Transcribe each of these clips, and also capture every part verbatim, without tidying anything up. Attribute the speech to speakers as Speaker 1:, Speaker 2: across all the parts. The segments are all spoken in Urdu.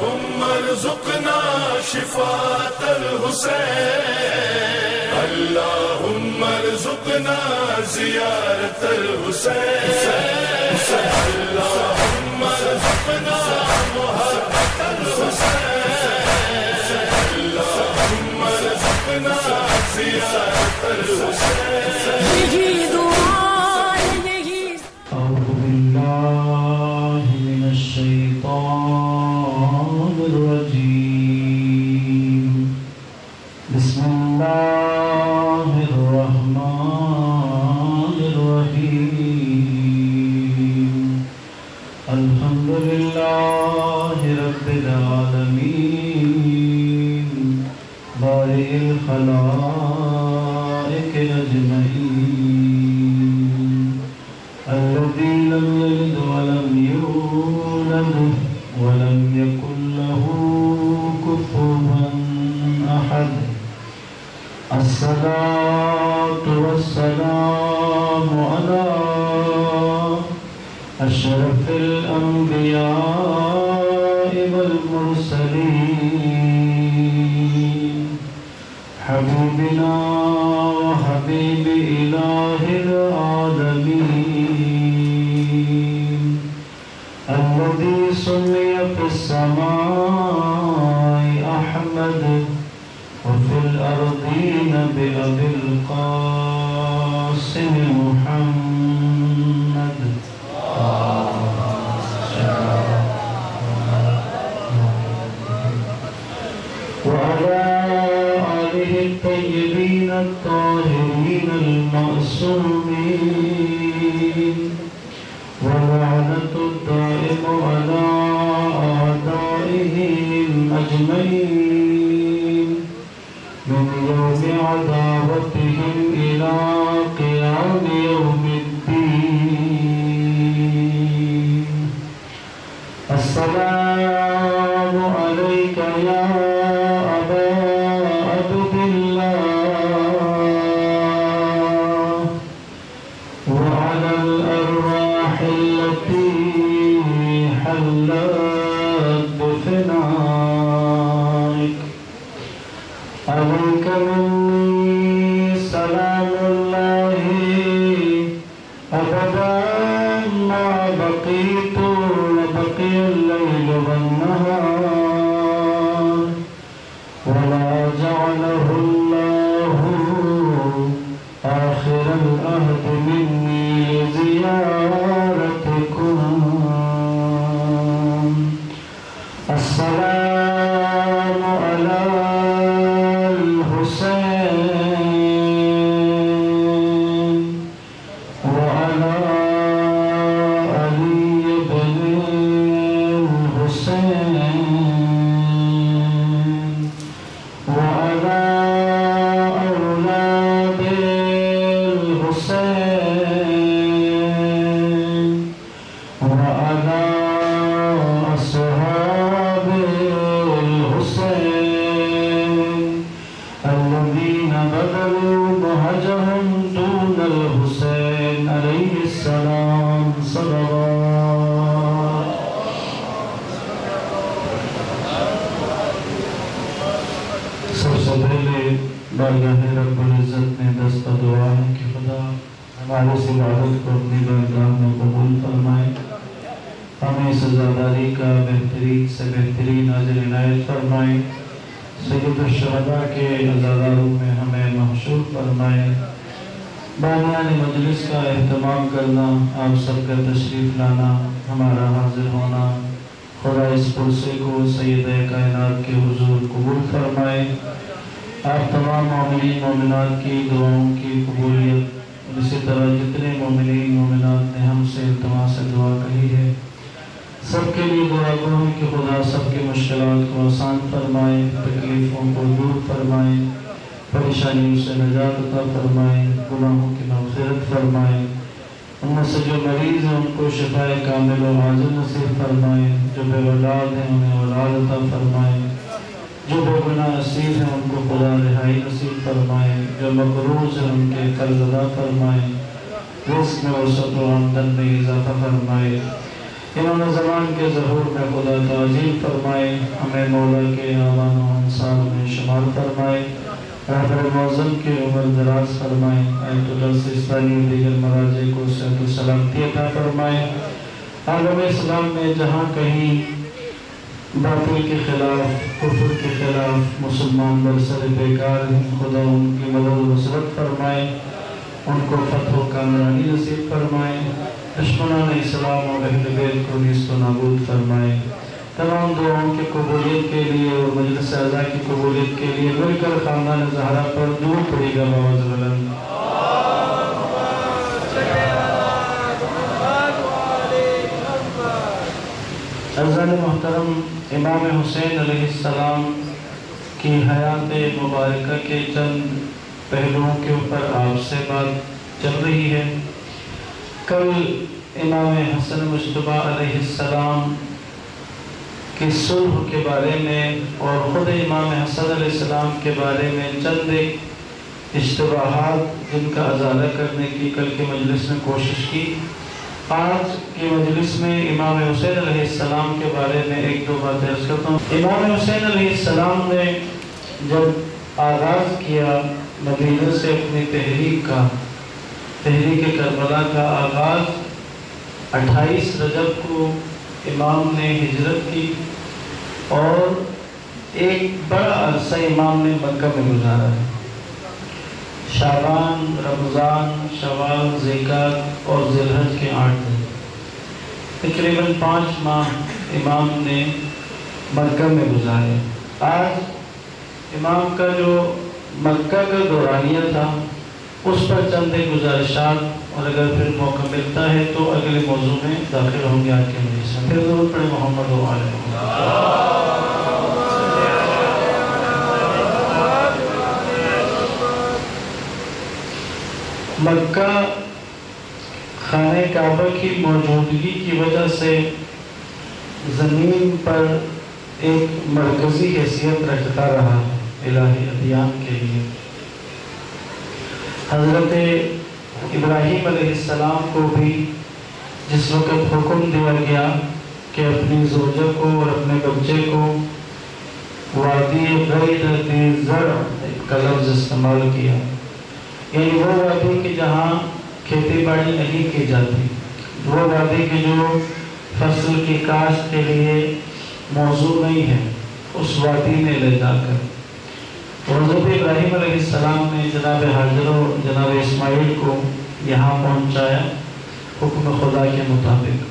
Speaker 1: اللهم ارزقنا شفاة الحسين اللهم ارزقنا زيارة الحسين اللهم ارزقنا محبة الحسين اللهم ارزقنا زيارة الحسين.
Speaker 2: أعوذ بالله من الشيطان الرجيم. بسم الله الرحمن الرحيم. الحمد لله رب العالمين بارئ الخلائق أجمعين الذي لم يلد ولم يولد ولم يكن له كفوا أحد. الصلاة والسلام على أشرف الأنبياء والمرسلين حبيبنا وحبيب إله العالمين الذي سمي في السماء أحمد وفي الأرضين بأبي القاسم محمد. وعلى آله الطيبين الطاهرين المعصومين ولعنة الدائم على أعدائهم أجمعين من يوم عداوتهم إلى قيام يوم الدين. السلام عليك يا أبا عبد الله وعلى الأرواح التي حلت بفنائك. عليك مني سلام الله أبدا ما بقيت وبقي الليل والنهار ولا جعله الله آخر العهد مني لزيارتكم. السلام على الحسين وعلى علي بن الحسين وعلى أولاد الحسين وعلى أصحاب الحسين الذين بذلوا مهجهم دون الحسين عليه السلام صلوات. سب سے پہلے بارگاہ رب العزت میں دست دعا ہے کہ خدا ہماری اس عبادت کو اپنی بارگاہ میں قبول فرمائے. ہمیں سزاداری کا بہترین سے بہترین اجر عنایت فرمائے. سید الشہداء کے عزاداروں میں ہمیں محشور فرمائے. بانیان مجلس کا اہتمام کرنا، آپ سب کا تشریف لانا، ہمارا حاضر ہونا، خدا اس پرسے کو سید کائنات کے حضور قبول فرمائے. آپ تمام مومنین مومنات کی دعاؤں کی قبولیت، اسی طرح جتنے مومنین مومنات نے ہم سے التماس سے دعا کہی ہے، سب کے لیے دعا گو ہے کہ خدا سب کے مشکلات کو آسان فرمائے، تکلیفوں کو دور فرمائے، پریشانیوں سے نجات عطا فرمائے، گناہوں کی مغفرت فرمائے. ان میں سے جو مریض ہیں ان کو شفاء کامل و عاجل نصیب فرمائے. جو بے اولاد ہیں انہیں اولاد عطا فرمائے. جو بے گناہ اسیر ہیں ان کو خدا رہائی نصیب فرمائے. جو مقروض ہیں ان کے قرض ادا فرمائے. رزق میں وسعت و آمدن میں اضافہ فرمائے. امام زمان کے ظہور میں خدا تعظیم فرمائے، ہمیں مولا کے آوان و انصار میں شمار فرمائے، رہبر معظم کی عمر دراز فرمائے، آیت اللہ سیستانی و دیگر مراجع کو صحت و سلامتی عطا فرمائے۔ عالم اسلام میں جہاں کہیں باطل کے خلاف، کفر کے خلاف مسلمان برسر بیکار ہیں، خدا ان کی مدد و نصرت فرمائے، ان کو فتح و کامرانی نصیب فرمائے، دشمنان اسلام اور اہل بیت کو نیست و نابود فرمائے۔ تمام دعاؤں کی قبولیت کے لیے اور مجلس اعضاء کی قبولیت کے لیے مل کر خاندان زہرا پر درود پڑے گا باوز بلند۔ عزیزان محترم، امام حسین علیہ السلام کی حیات مبارکہ کے چند پہلوؤں کے اوپر آپ سے بات چل رہی ہے۔ کل امام حسن مجتبیٰ علیہ السلام کی صلح کے بارے میں اور خود امام حسن علیہ السلام کے بارے میں چند ایک اشتباہات جن کا ازالہ کرنے کی کل کی مجلس میں کوشش کی۔ آج کی مجلس میں امام حسین علیہ السلام کے بارے میں ایک دو باتیں عرض کرتا ہوں۔ امام حسین علیہ السلام نے جب آغاز کیا مدینہ سے اپنی تحریک کا، تحریک کربلا کا آغاز اٹھائیس رجب کو امام نے ہجرت کی اور ایک بڑا عرصہ امام نے مکہ میں گزارا ہے۔ شعبان، رمضان، شوال، ذیقعد اور ذی الحج کے آٹھ دن، تقریباً پانچ ماہ امام نے مکہ میں گزارے۔ آج امام کا جو مکہ کا دورانیہ تھا اس پر چند گزارشات، اور اگر پھر موقع ملتا ہے تو اگلے موضوع میں داخل ہوں گے۔ آج کے مجلس میں پھر ضرور پڑھیں محمد و آل محمد۔ مکہ خانہ کعبہ کی موجودگی کی وجہ سے زمین پر ایک مرکزی حیثیت رکھتا رہا الہی ادیان کے لیے۔ حضرت ابراہیم علیہ السلام کو بھی جس وقت حکم دیا گیا کہ اپنی زوجہ کو اور اپنے بچے کو وادی غیر ذی زرع کا لفظ استعمال کیا، یعنی وہ وادی کی جہاں کھیتی باڑی نہیں کی جاتی، وہ وادی کی جو فصل کی کاشت کے لیے موضوع نہیں ہے، اس وادی میں لے جا کر حضرت ابراہیم علیہ السلام نے جناب حاجر و جناب اسماعیل کو یہاں پہنچایا حکم خدا کے مطابق۔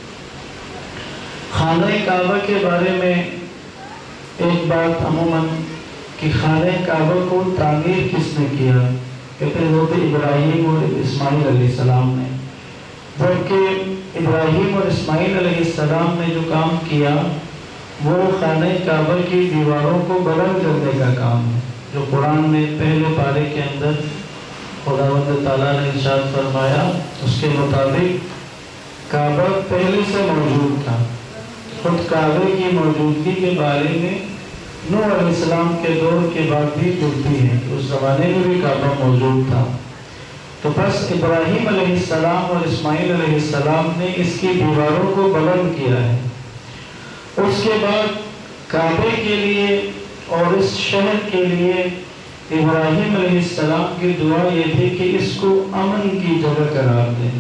Speaker 2: خانہ کعبہ کے بارے میں ایک بات عموماً کہ خانہ کعبہ کو تعمیر کس نے کیا، کہتے ہیں حضرت ابراہیم اور اسماعیل علیہ السلام نے، جبکہ ابراہیم اور اسماعیل علیہ السلام نے جو کام کیا وہ خانہ کعبہ کی دیواروں کو بلند کرنے کا کام ہے، جو قرآن میں پہلے پارے کے اندر خداوند تعالیٰ نے ارشاد فرمایا اس کے مطابق کعبہ پہلے سے موجود تھا۔ خود کعبے کی موجودگی کے بارے میں نوح علیہ السلام کے دور کے بعد بھی جڑتی ہے، اس زمانے میں بھی کعبہ موجود تھا۔ تو بس ابراہیم علیہ السلام اور اسماعیل علیہ السلام نے اس کی دیواروں کو بلند کیا ہے۔ اس کے بعد کعبے کے لیے اور اس شہر کے لیے ابراہیم علیہ السلام کی دعا یہ تھی کہ اس کو امن کی جگہ قرار دیں۔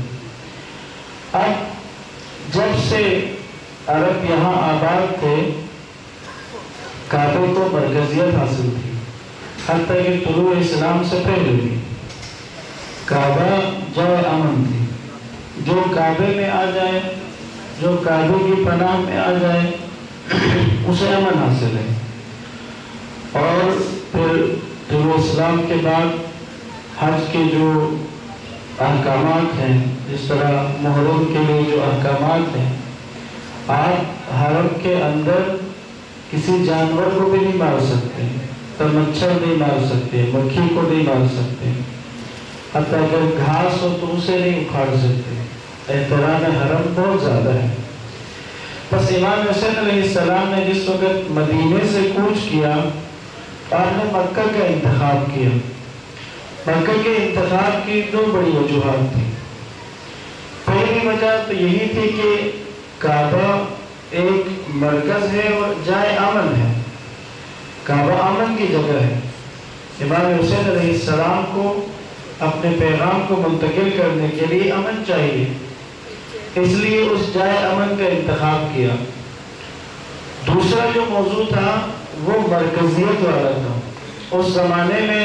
Speaker 2: اب جب سے عرب یہاں آباد تھے کعبے کو مرکزیت حاصل تھی، حتیٰ کہ طلوع اسلام سے پہلے بھی کعبہ جائے امن تھی۔ جو کعبے میں آ جائے، جو کعبے کی پناہ میں آ جائے اسے امن حاصل ہے۔ اور پھر طلوع اسلام کے بعد حج کے جو احکامات ہیں، جس طرح محرم کے لیے جو احکامات ہیں، آپ حرم کے اندر کسی جانور کو بھی نہیں مار سکتے، تو مچھر نہیں مار سکتے، مکھی کو نہیں مار سکتے، حتیٰ اگر گھاس ہو تو اسے نہیں اکھاڑ سکتے۔ احترام حرم بہت زیادہ ہے۔ بس امام حسین علیہ السلام نے جس وقت مدینے سے کوچ کیا، آپ نے مکہ کا انتخاب کیا۔ مکہ کے انتخاب کی دو بڑی وجوہات تھی۔ پہلی وجہ تو یہی تھی کہ کعبہ ایک مرکز ہے اور جائے امن ہے، کعبہ امن کی جگہ ہے۔ امام حسین علیہ السلام کو اپنے پیغام کو منتقل کرنے کے لیے امن چاہیے، اس لیے اس جائے امن کا انتخاب کیا۔ دوسرا جو موضوع تھا وہ مرکزیت والا تھا۔ اس زمانے میں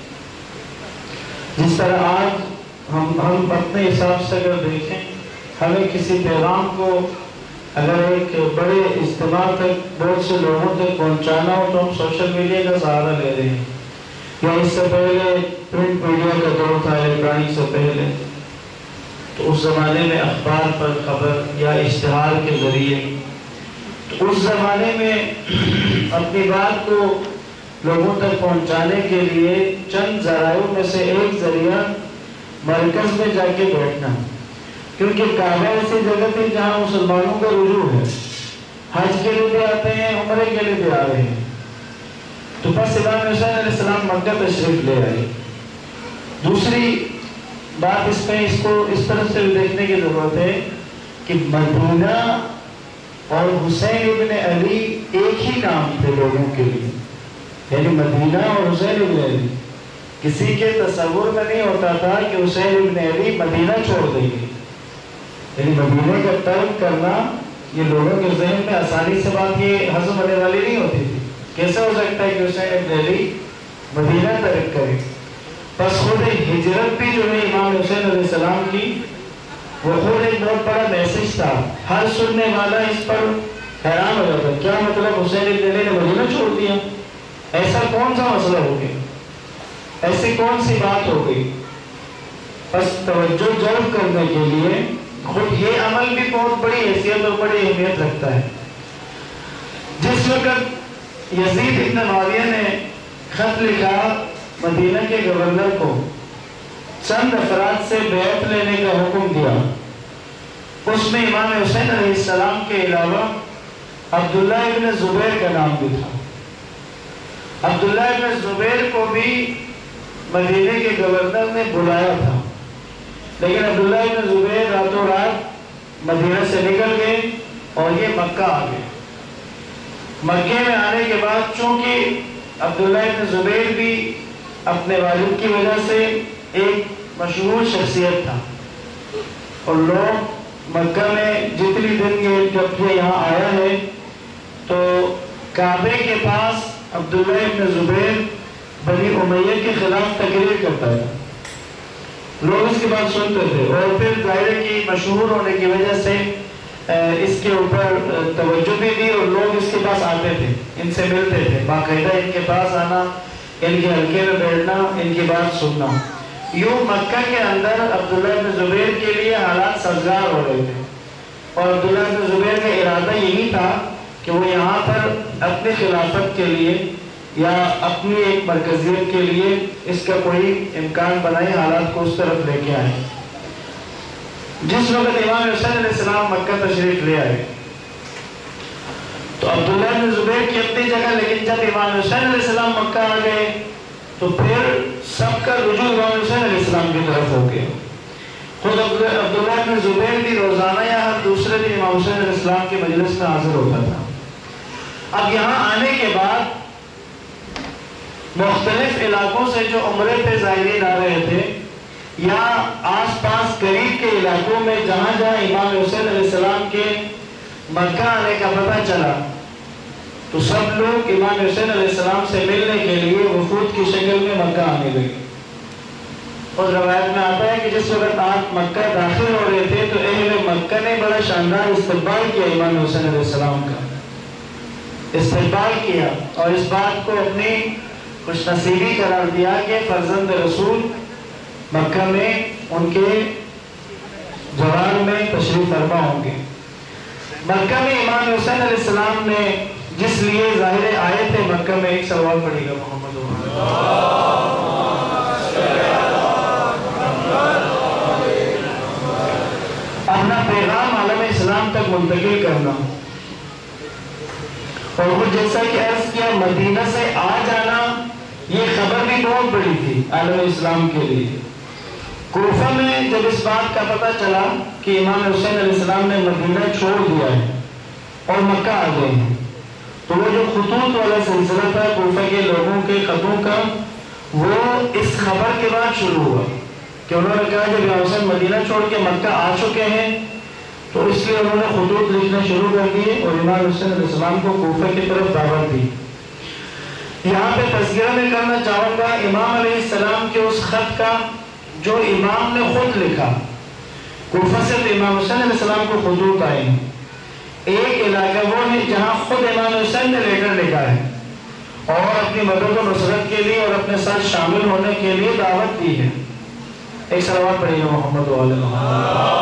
Speaker 2: جس طرح آج ہم ہم اپنے حساب سے اگر دیکھیں، ہمیں کسی پیغام کو اگر ایک بڑے اجتماع تک بہت سے لوگوں تک پہنچانا ہو تو ہم سوشل میڈیا کا سہارا لے رہے ہیں، یا اس سے پہلے پرنٹ میڈیا کا دور تھا الیکٹرانک سے پہلے، تو اس زمانے میں اخبار پر خبر یا اشتہار کے ذریعے۔ تو اس زمانے میں اپنی بات کو لوگوں تک پہنچانے کے لیے چند ذرائع میں سے ایک ذریعہ مرکز میں جا کے بیٹھنا، کیونکہ کعبہ ایسی جگہ تھی جہاں مسلمانوں کا رجوع ہے، حج کے لیے بھی آتے ہیں، عمرے کے لیے بھی آ رہے ہیں۔ تو بس امام حسین علیہ السلام مکہ تشریف لے آئے۔ دوسری بات اس میں اس کو اس طرح سے بھی دیکھنے کی ضرورت ہے کہ مدینہ اور حسین ابن علی ایک ہی نام تھے لوگوں کے لیے، یعنی مدینہ اور حسین ابن علی۔ کسی کے تصور میں نہیں ہوتا تھا کہ حسین ابن علی مدینہ چھوڑ دیں گے، یعنی مدینہ کا ترک کرنا یہ لوگوں کے ذہن میں آسانی سے بات یہ ہضم ہونے والی نہیں ہوتی تھی۔ کیسے ہو سکتا ہے کہ حسین ابن علی مدینہ ترک کرے؟ بس خود ہجرت بھی جو ہے امام حسین علیہ السلام کی، وہ خود ایک بہت بڑا میسج تھا۔ ہر سننے والا اس پر حیران ہو جاتا، کیا مطلب حسین ابن علی نے مدینہ چھوڑ دیا؟ ایسا کون سا مسئلہ ہو گیا؟ ایسی کون سی بات ہو گئی؟ بس توجہ جلب کرنے کے لیے خود یہ عمل بھی بہت بڑی حیثیت اور بڑی اہمیت رکھتا ہے۔ جس وقت یزید ابن معاویہ نے خط لکھا مدینہ کے گورنر کو، چند افراد سے بیعت لینے کا حکم دیا، اس میں امام حسین علیہ السلام کے علاوہ عبداللہ ابن زبیر کا نام بھی تھا۔ عبداللہ ابن زبیر کو بھی مدینہ کے گورنر نے بلایا تھا، لیکن عبداللہ ابن زبیر راتوں رات مدینہ سے نکل گئے اور یہ مکہ آ گئے۔ مکہ میں آنے کے بعد چونکہ عبداللہ ابن زبیر بھی اپنے والد کی وجہ سے ایک مشہور شخصیت تھا، اور لوگ مکہ میں جتنی دن یہ جب یہ یہاں آیا ہے تو کعبے کے پاس عبداللہ ابن زبیر بنی امیہ کے خلاف تقریر کرتا تھا، لوگ اس کی بات سنتے تھے، اور پھر ظاہر کی مشہور ہونے کی وجہ سے اس کے اوپر توجہ بھی دی اور لوگ اس کے پاس آتے تھے، ان سے ملتے تھے، باقاعدہ ان کے پاس آنا، ان کے حلقے میں بیٹھنا، ان کی بات سننا۔ یوں مکہ کے اندر عبداللہ بن زبیر کے لیے حالات سازگار ہو رہے تھے، اور عبداللہ بن زبیر کا ارادہ یہی تھا کہ وہ یہاں پر اپنی خلافت کے لیے یا اپنی ایک مرکزیت کے لیے اس کا کوئی امکان بنائے، حالات کو اس طرف لے کے آئے۔ جس وقت امام حسین علیہ السلام مکہ تشریف لے آئے تو عبداللہ بن زبیر کی اپنی جگہ، لیکن جب امام حسین علیہ السلام مکہ آ گئے تو پھر سب کا رجوع امام حسین علیہ السلام کی طرف ہو گیا۔ خود عبداللہ بن زبیر بھی روزانہ یا ہر دوسرے دن امام حسین علیہ السلام کے مجلس میں حاضر ہوتا تھا۔ اب یہاں آنے کے بعد مختلف علاقوں سے جو عمرے پہ زائرین آ رہے تھے یا آس پاس قریب کے علاقوں میں جہاں جہاں امام حسین علیہ السلام کے مکہ آنے کا پتہ چلا تو سب لوگ امام حسین علیہ السلام سے ملنے کے لیے وفود کی شکل میں مکہ آنے لگے۔ اور روایت میں آتا ہے کہ جس وقت آپ مکہ داخل ہو رہے تھے تو اہل مکہ نے بڑا شاندار استقبال کیا، امام حسین علیہ السلام کا استقبال کیا، اور اس بات کو اپنی خوش نصیبی قرار دیا کہ فرزند رسول مکہ میں ان کے جوار میں تشریف فرما ہوں گے۔ مکہ میں امام حسین علیہ السلام نے جس لیے ظاہر آئے تھے مکہ میں، ایک سوال پڑھے گا محمد اپنا پیغام عالم اسلام تک منتقل کرنا، اور وہ جیسا کہ عرض کیا مدینہ سے آ جانا، یہ خبر بھی بہت بڑی تھی عالم اسلام کے لیے۔ کوفہ میں جب اس بات کا پتہ چلا کہ امام حسین علیہ السلام نے مدینہ چھوڑ دیا ہے اور مکہ آ گئے ہیں، تو وہ جو خطوط والا سلسلہ تھا کوفہ کے لوگوں کے خطوں کا، وہ اس خبر کے بعد شروع ہوا کہ انہوں نے کہا جب امام حسین مدینہ چھوڑ کے مکہ آ چکے ہیں تو اس لیے انہوں نے خطوط لکھنا شروع کر دیے اور امام حسین علیہ السلام کو کوفہ کی طرف دعوت دی۔ یہاں پہ تذکرہ میں کرنا چاہوں گا امام علیہ السلام کے اس خط کا جو امام نے خود لکھا۔ کوفہ سے تو امام حسین علیہ السلام کو خطوط آئے ہیں، ایک علاقہ وہ ہے جہاں خود امام حسین نے لیٹر لکھا ہے اور اپنی مدد و نصرت کے لیے اور اپنے ساتھ شامل ہونے کے لیے دعوت دی ہے۔ ایک صلوات پڑھیے محمد و آل محمد۔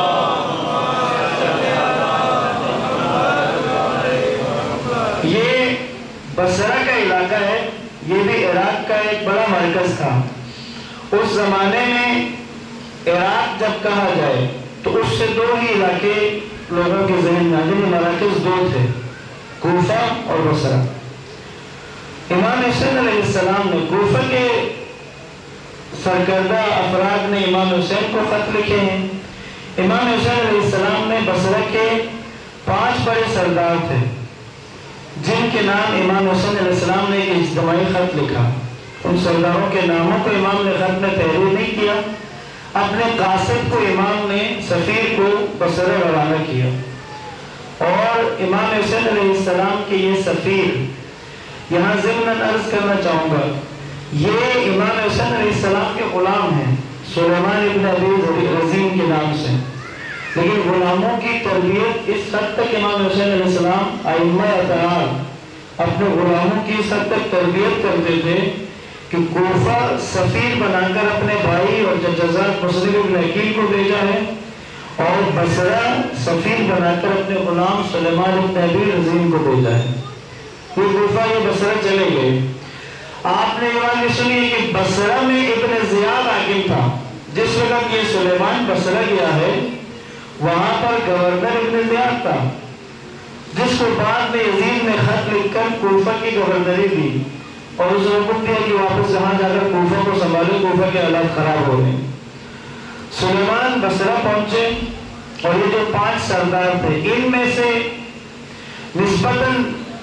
Speaker 2: یہ بصرہ کا علاقہ ہے، یہ بھی عراق کا ایک بڑا مرکز تھا۔ اس زمانے میں عراق جب کہا جائے تو اس سے دو ہی علاقے لوگوں کے ذہن میں آتے ہیں، مراکز دو تھے، کوفہ اور بصرہ۔ امام حسین علیہ السلام نے کوفہ کے سرکردہ افراد نے امام حسین کو خط لکھے ہیں۔ امام حسین علیہ السلام نے بصرہ کے پانچ بڑے سردار تھے جن کے نام امام حسین علیہ السلام نے ایک اجتماعی خط لکھا۔ ان سرداروں کے ناموں کو امام نے خط میں تحریر نہیں کیا، اپنے قاصد کو امام نے سفیر کو بصرہ روانہ کیا، اور امام حسین علیہ السلام کے یہ سفیر، یہاں ضمن عرض کرنا چاہوں گا، یہ امام حسین علیہ السلام کے غلام ہیں سلیمان ابن ابی رزین کے نام سے، لیکن غلاموں کی تربیت اس حد تک امام حسین علیہ السلام ائمہ اطہار اپنے غلاموں کی اس حد تک تربیت کرتے تھے کہ کوفہ سفیر بنا کر اپنے بھائی اور جزاک مسلم ابن عقیل کو بھیجا ہے، اور بصرہ سفیر بنا کر اپنے غلام سلیمان ابن ابی رزین کو بھیجا ہے۔ یہ کوفہ یہ بصرہ چلے گئے۔ آپ نے یہ بات بھی سنی ہے کہ بصرہ میں ابن زیاد حاکم تھا، جس وقت یہ سلیمان بصرہ گیا ہے وہاں پر گورنر ابن زیاد تھا، جس کو بعد میں یزید نے خط لکھ کر کوفہ کی گورنری دی اور اس نے حکم دیا کہ واپس جہاں جا کر کوفہ کو سنبھالے، کوفہ کے حالات خراب ہو گئے۔ سلیمان بصرہ پہنچے اور یہ جو پانچ سردار تھے ان میں سے نسبتاً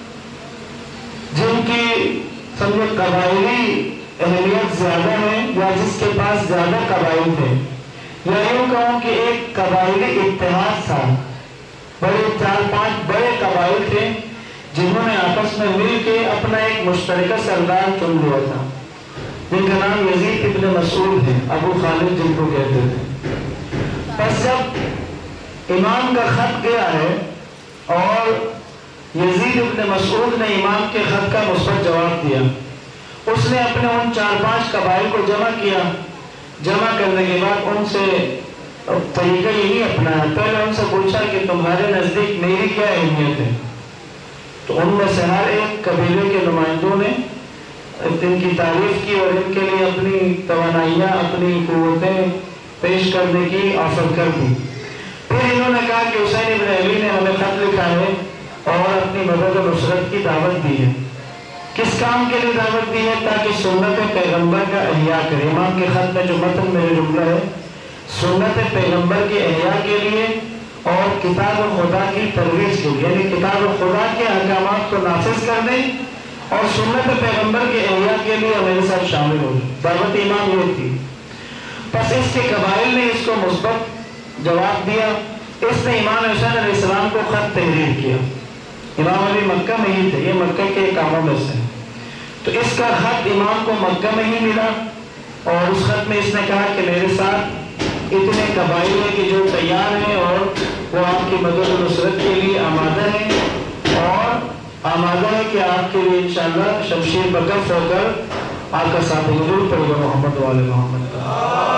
Speaker 2: جن کی سمجھو قبائلی اہمیت زیادہ ہے یا جس کے پاس زیادہ قبائل تھے، یا یوں کہوں کہ ایک قبائلی اتحاد تھا، بڑے چار پانچ بڑے قبائل تھے جنہوں نے آپس میں مل کے اپنا ایک مشترکہ سردار چن لیا تھا، جن کا نام یزید ابن مسعود ہے، ابو خالد جن کو کہتے تھے۔ پس جب امام کا خط گیا ہے اور یزید ابن مسعود نے امام کے خط کا مثبت جواب دیا، اس نے اپنے ان چار پانچ قبائل کو جمع کیا، جمع کرنے کے بعد ان سے طریقہ یہی اپنایا، پہلے ان سے پوچھا کہ تمہارے نزدیک میری کیا اہمیت ہے، تو ان میں سے ہر ایک قبیلے کے نمائندوں نے ان کی تعریف کی اور ان کے لیے اپنی توانائیاں اپنی قوتیں پیش کرنے کی آفر کر دی۔ پھر انہوں نے کہا کہ حسین ابن علی نے ہمیں خط لکھا ہے اور اپنی مدد و نصرت کی دعوت دی ہے۔ کس کام کے لیے دعوت دی ہے؟ تاکہ سنت پیغمبر کا احیاء کرے۔ امام کے خط میں جو متن میں جملہ ہے، سنت پیغمبر کے احیاء کے لیے اور کتاب خدا کی ترویج کے لیے، یعنی کتاب خدا کے احکامات کو نافذ کرنے اور سنت پیغمبر کے احیاء کے لیے میرے ساتھ شامل ہو۔ دعوت امام یہ تھی۔ پس اس کے قبائل نے اس کو مثبت جواب دیا، اس نے امام حسین علیہ السلام کو خط تحریر کیا۔ امام علی مکہ میں ہی تھے، یہ مکہ کے کاموں میں سے، تو اس کا خط امام کو مکہ میں ہی ملا، اور اس خط میں اس نے کہا کہ میرے ساتھ اتنے قبائل ہیں کہ جو تیار ہیں اور وہ آپ کی مدد و نصرت کے لیے آمادہ ہیں، اور آمادہ ہے کہ آپ کے لیے انشاءاللہ شمشیر بکف ہو کر آپ کا ساتھ حضور پڑھے گا محمد و آل محمد کا۔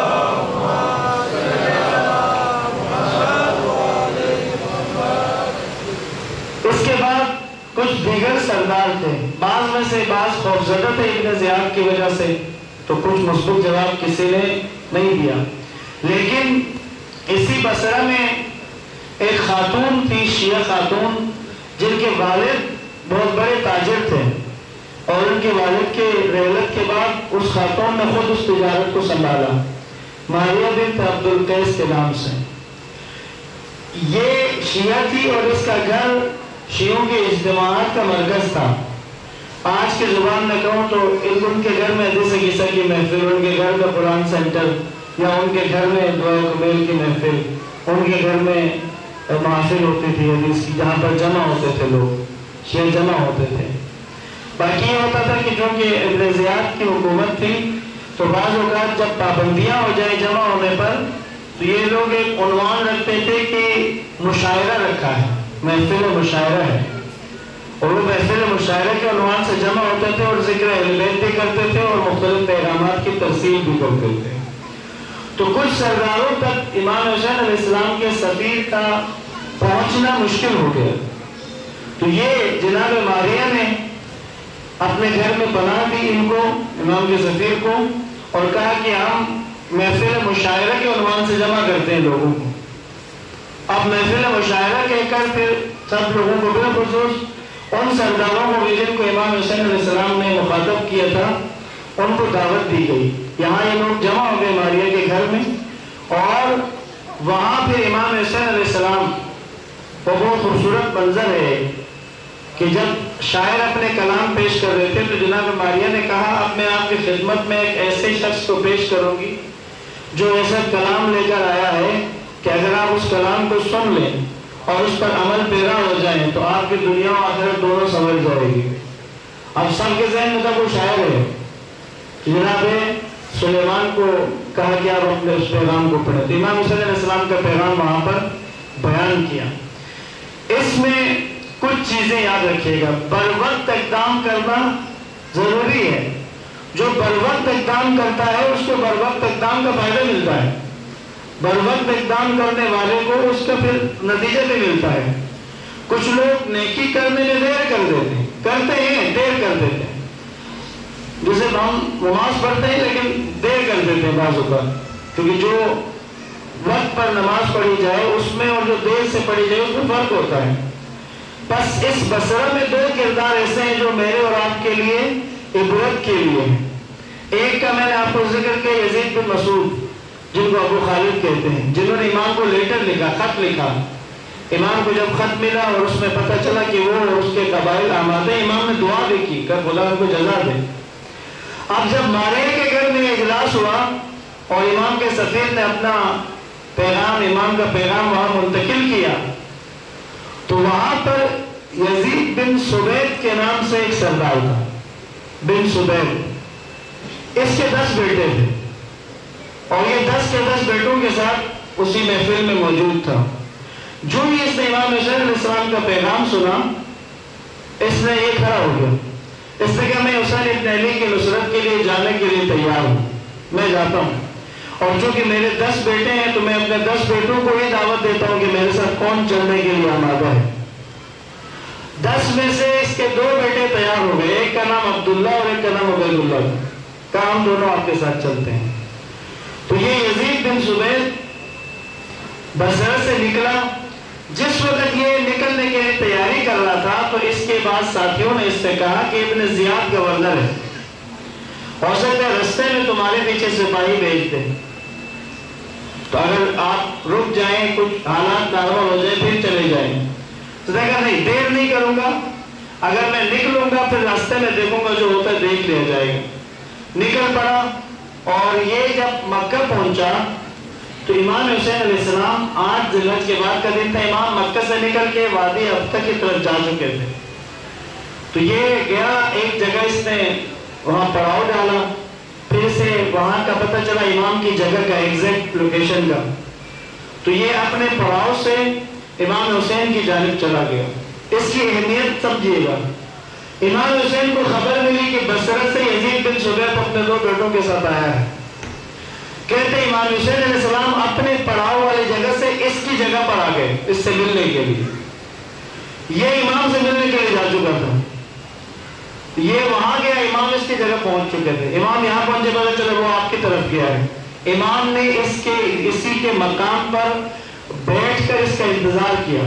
Speaker 2: اس کے بعد کچھ دیگر سردار تھے، بعض میں سے بعض خوفزدہ تھے ابن زیاد کی وجہ سے، تو کچھ مثبت جواب کسی نے نہیں دیا، لیکن اسی بصرہ میں ایک خاتون تھی، شیعہ خاتون، جن کے والد بہت بڑے تاجر تھے، اور ان کے والد کے رحلت کے بعد اس خاتون نے خود اس تجارت کو سنبھالا، ماریہ بنت عبد القیس کے نام سے۔ یہ شیعہ تھی اور اس کا گھر شیعوں کے اجتماعات کا مرکز تھا. آج کے زبان میں کہوں تو ان کے گھر میں حدیث قصہ کی محفل، ان کے گھر میں قرآن سینٹر، یا ان کے گھر میں دعا کمیل کی محفل، ان کے گھر میں محفل ہوتی تھی حدیث کی، جہاں پر جمع ہوتے تھے لوگ، شیعہ جمع ہوتے تھے. باقی یہ ہوتا تھا کہ چونکہ ابن زیاد کی حکومت تھی تو بعض اوقات جب پابندیاں ہو جائے جمع ہونے پر تو یہ لوگ ایک عنوان رکھتے تھے کہ مشاعرہ رکھا ہے، محفل مشاعرہ ہے، اور وہ محفل مشاعرہ کے عنوان سے جمع ہوتے تھے اور ذکر اہل بیت بھی کرتے تھے اور مختلف پیغامات کی ترسیل بھی کرتے تھے. تو کچھ سرداروں تک امام حسین علیہ السلام کے سفیر کا پہنچنا مشکل ہو گیا. تو یہ جناب ماریہ نے اپنے گھر میں پناہ دی ان کو، امام کے سفیر کو، اور کہا کہ ہم محفل مشاعرہ کے عنوان سے جمع کرتے ہیں لوگوں کو. اب محفل مشاعرہ کہہ کر پھر سب لوگوں کو بالخصوص ان سرداروں کو بھی جن کو امام حسین علیہ السلام نے مخاطب کیا تھا ان کو دعوت دی گئی. یہاں یہ لوگ جمع ہو گئے ماریہ کے گھر میں، اور وہاں پھر امام حسین علیہ السلام کو بہت خوبصورت منظر ہے کہ جب شاعر اپنے کلام پیش کر رہے تھے تو جناب ماریہ نے کہا اب میں آپ کی خدمت میں ایک ایسے شخص کو پیش کروں گی جو ایسا کلام لے کر آیا ہے کہ اگر آپ اس کلام کو سن لیں اور اس پر عمل پیرا ہو جائیں تو آپ کی دنیا و آخرت دونوں سنور جائے گی. اب سب کے ذہن میں تو وہ شاعر ہے. جناب سلیمان کو کہا کہ آپ اپنے اس پیغام کو پڑھیں. امام حسین علیہ السلام کا پیغام وہاں پر بیان کیا. اس میں کچھ چیزیں یاد رکھیے گا. بر وقت اقدام کرنا ضروری ہے. جو بر وقت اقدام کرتا ہے اس کو بر وقت اقدام کا فائدہ ملتا ہے. بر وقت اقدام کرنے والے کو اس کا پھر نتیجہ بھی ملتا ہے. کچھ لوگ نیکی کرنے میں دیر کر دیتے ہیں، کرتے ہیں دیر کر دیتے ہیں. جسے ہم نماز پڑھتے ہیں لیکن دیر کر دیتے ہیں بعض اوقات، کیونکہ جو وقت پر نماز پڑھی جائے اس میں اور جو دیر سے پڑھی جائے اس میں فرق ہوتا ہے. بس اس بصرہ میں دو کردار ایسے ہیں جو میرے اور آپ کے لیے عبرت کے لیے ہیں. ایک کا میں نے آپ کو ذکر کیا، یزید بن مسعود جن کو ابو خالد کہتے ہیں، جنہوں نے امام کو لیٹر لکھا، خط لکھا. امام کو جب خط ملا اور اس میں پتہ چلا کہ وہ اور اس کے قبائل آمادے، امام نے دعا بھی کی کہ خدا ان کو جزا دے. اب جب ماریہ کے گھر میں اجلاس ہوا اور امام کے سفیر نے اپنا پیغام، امام کا پیغام وہاں منتقل کیا تو وہاں پر یزید بن سبید کے نام سے ایک سردار تھا، بن سبید. اس کے دس بیٹے تھے اور یہ دس کے دس بیٹوں کے ساتھ اسی محفل میں موجود تھا. جو ہی اس نے امام حسین علیہ السلام کا پیغام سنا اس نے یہ کھڑا ہو گیا. اس نے کہا میں حسین ابن علی کی نصرت کے لیے جانے کے لیے تیار ہوں، میں جاتا ہوں. اور چونکہ میرے دس بیٹے ہیں تو میں اپنے دس بیٹوں کو یہ دعوت دیتا ہوں کہ میرے ساتھ کون چلنے کے لیے آمادہ ہے. دس میں سے اس کے دو بیٹے تیار ہو گئے، ایک کا نام عبداللہ اور ایک کا نام عبید اللہ. کہا ہم دونوں آپ کے ساتھ چلتے ہیں. تو یہ یزید بن سبید بصرہ سے نکلا. جس وقت یہ نکلنے کے لیے تیاری کر رہا تھا تو اس کے بعد ساتھیوں نے اس سے کہا کہ ابن زیاد گورنر ہے، ہو سکتا ہے رستے میں تمہارے پیچھے سپاہی بھیج دیں، تو اگر آپ رک جائیں، کچھ حالات نارمل ہو جائے پھر چلے جائیں. تو دیکھا نہیں، دیر نہیں کروں گا، اگر میں نکلوں گا پھر راستے میں دیکھوں گا جو ہوتا ہے دیکھ لیا جائے گا. نکل پڑا اور یہ جب مکہ پہنچا تو امام حسین علیہ السلام آٹھ ذی الحجہ کے بعد کا دن تھا. امام مکہ سے نکل کے وادی ابتہ کی طرف جا چکے تھے. تو یہ گیا ایک جگہ، اس نے وہاں پڑاؤ ڈالا. پھر سے وہاں کا پتہ چلا امام کی جگہ کا ایگزیکٹ لوکیشن کا. تو یہ اپنے پڑاؤ سے امام حسین کی جانب چلا گیا. اس کی اہمیت سمجھیے گا. امام حسین کو خبر ملی کہ بصرہ سے یزید بن سبید اپنے دو بیٹوں کے ساتھ آیا ہے. کہتے امام حسین علیہ السلام اپنے پڑاؤ والی جگہ سے اس کی جگہ پر آ گئے اس سے ملنے کے لیے. یہ امام سے ملنے کے لیے جا چکا تھا، یہ وہاں گیا، امام اس کی جگہ پہنچ چکے تھے. امام یہاں پہنچے، پتہ چلے وہ آپ کی طرف گیا ہے. امام نے اس کے اسی کے مقام پر بیٹھ کر اس کا انتظار کیا.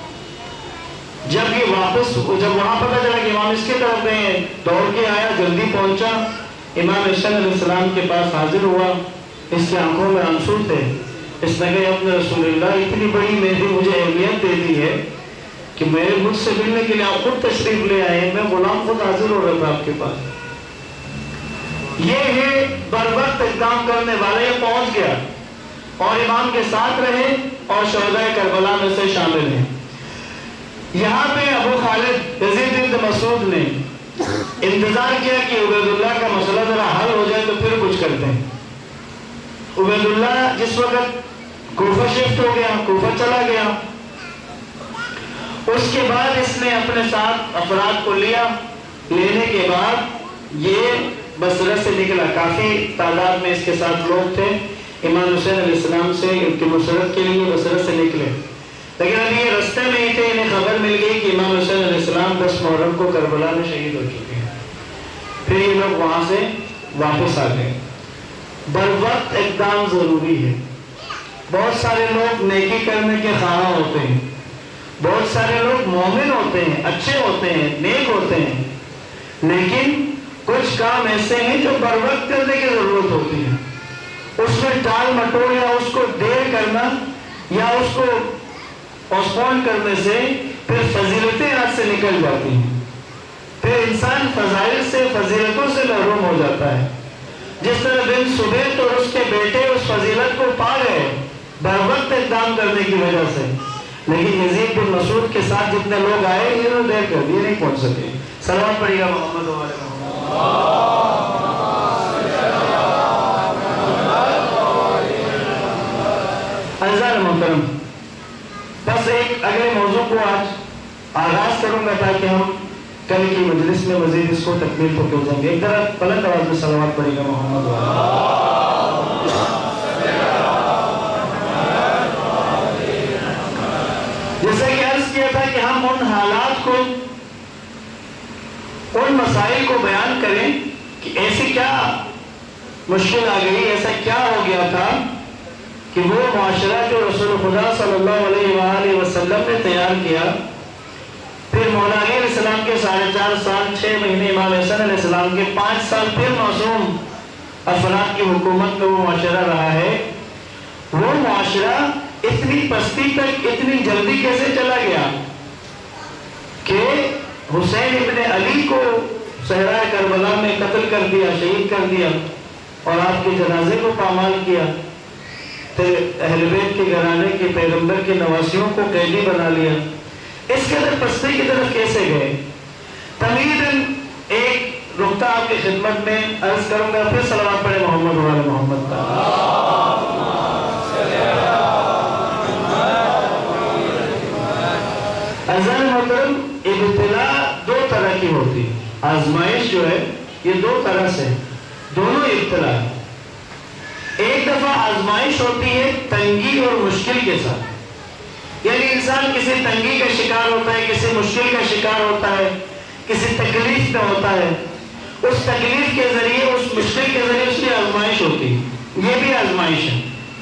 Speaker 2: جب یہ واپس جب وہاں پتہ چلا کہ امام اس کی طرف گئے ہیں، دوڑ کے آیا، جلدی پہنچا، امام حسین علیہ السلام کے پاس حاضر ہوا. اس کی آنکھوں میں آنسو تھے. اس نے کہا اپنے رسول اللہ اتنی بڑی میری مجھے اہمیت دے دی ہے کہ میرے مجھ سے ملنے کے لیے آپ خود تشریف لے آئے ہیں، میں غلام خود حاضر ہو رہا تھا آپ کے پاس۔ یہ ہے بر وقت اقدام کرنے والے، یہ پہنچ گیا اور امام کے ساتھ رہے اور شہدائے کربلا میں سے شامل ہیں۔ یہاں پہ ابو خالد یزید بن مسعود نے انتظار کیا کہ عبید اللہ کا مسئلہ ذرا حل ہو جائے تو پھر کچھ کرتے ہیں۔ عبید اللہ جس وقت کوفہ شفٹ ہو گیا، کوفہ چلا گیا، اس کے بعد اس نے اپنے ساتھ افراد کو لیا، لینے کے بعد یہ بصرہ سے نکلا، کافی تعداد میں اس کے ساتھ لوگ تھے، امام حسین علیہ السلام سے ان کی نصرت کے لیے بصرہ سے نکلے، لیکن ابھی یہ رستے میں ہی تھے، انہیں خبر مل گئی کہ امام حسین علیہ السلام دس محرم کو کربلا میں شہید ہو چکے ہیں۔ پھر یہ لوگ وہاں سے واپس آ گئے۔ بر وقت اقدام ضروری ہے۔ بہت سارے لوگ نیکی کرنے کے خواہاں ہوتے ہیں، بہت سارے لوگ مومن ہوتے ہیں، اچھے ہوتے ہیں، نیک ہوتے ہیں، لیکن کچھ کام ایسے ہیں جو بر وقت کرنے کی ضرورت ہوتی ہے۔ اس میں ٹال مٹول یا اس کو دیر کرنا یا اس کو پوسٹپون کرنے سے پھر فضیلتیں ہاتھ سے نکل جاتی ہیں، پھر انسان فضائل سے، فضیلتوں سے محروم ہو جاتا ہے۔ جس طرح بن سبیت اور اس کے بیٹے اس فضیلت کو پا گئے بر وقت اقدام کرنے کی وجہ سے، لیکن یزید بن مسعود کے ساتھ جتنے لوگ آئے انہوں نے دیر کر دیے، نہیں پہنچ سکے۔ صلوات پڑھیے گا محمد و آل محمد۔ عزیزان محترم، بس ایک اگلے موضوع کو آج آغاز کروں گا تاکہ ہم کل کی مجلس میں مزید اس کو تکمیل کو پہنچ جائیں گے۔ ایک طرح بلند آواز میں صلوات پڑھے گا محمد و آل محمد۔ جیسا کہ عرض کیا تھا کہ ہم ان حالات کو، ان مسائل کو بیان کریں کہ ایسی کیا مشکل آ گئی، ایسا کیا ہو گیا تھا کہ وہ معاشرہ جو رسول خدا صلی اللہ علیہ وآلہ وسلم نے تیار کیا، پھر مولا علی علیہ السلام کے ساڑھے چار سال چھ مہینے امام حسن علیہ السلام کے پانچ سال پھر معصوم افراد کی حکومت میں وہ معاشرہ رہا ہے، وہ معاشرہ اتنی پستی تک اتنی جلدی کیسے چلا گیا کہ حسین ابن علی کو صحرائے کربلا میں قتل کر دیا، شہید کر دیا اور آپ کے جنازے کو پامال کیا، پھر اہل بیت کے گھرانے کے پیغمبر کے نواسیوں کو قیدی بنا لیا۔ اس کے اندر پستی کی طرف کیسے گئے؟ تمہیداً ایک نقطہ آپ کی خدمت میں عرض کروں گا، پھر صلوات پڑھے محمد و آل محمد کا۔ عزیزان محترم، ابتلا دو طرح کی ہوتی ہے، آزمائش جو ہے یہ دو طرح سے، دونوں ابتلا ہے۔ ایک دفعہ آزمائش ہوتی ہے تنگی اور مشکل کے ساتھ، یعنی انسان کسی تنگی کا شکار ہوتا ہے، کسی مشکل کا شکار ہوتا ہے، کسی تکلیف میں ہوتا ہے، اس تکلیف کے ذریعے، اس مشکل کے ذریعے اس کی آزمائش ہوتی ہے، یہ بھی آزمائش ہے۔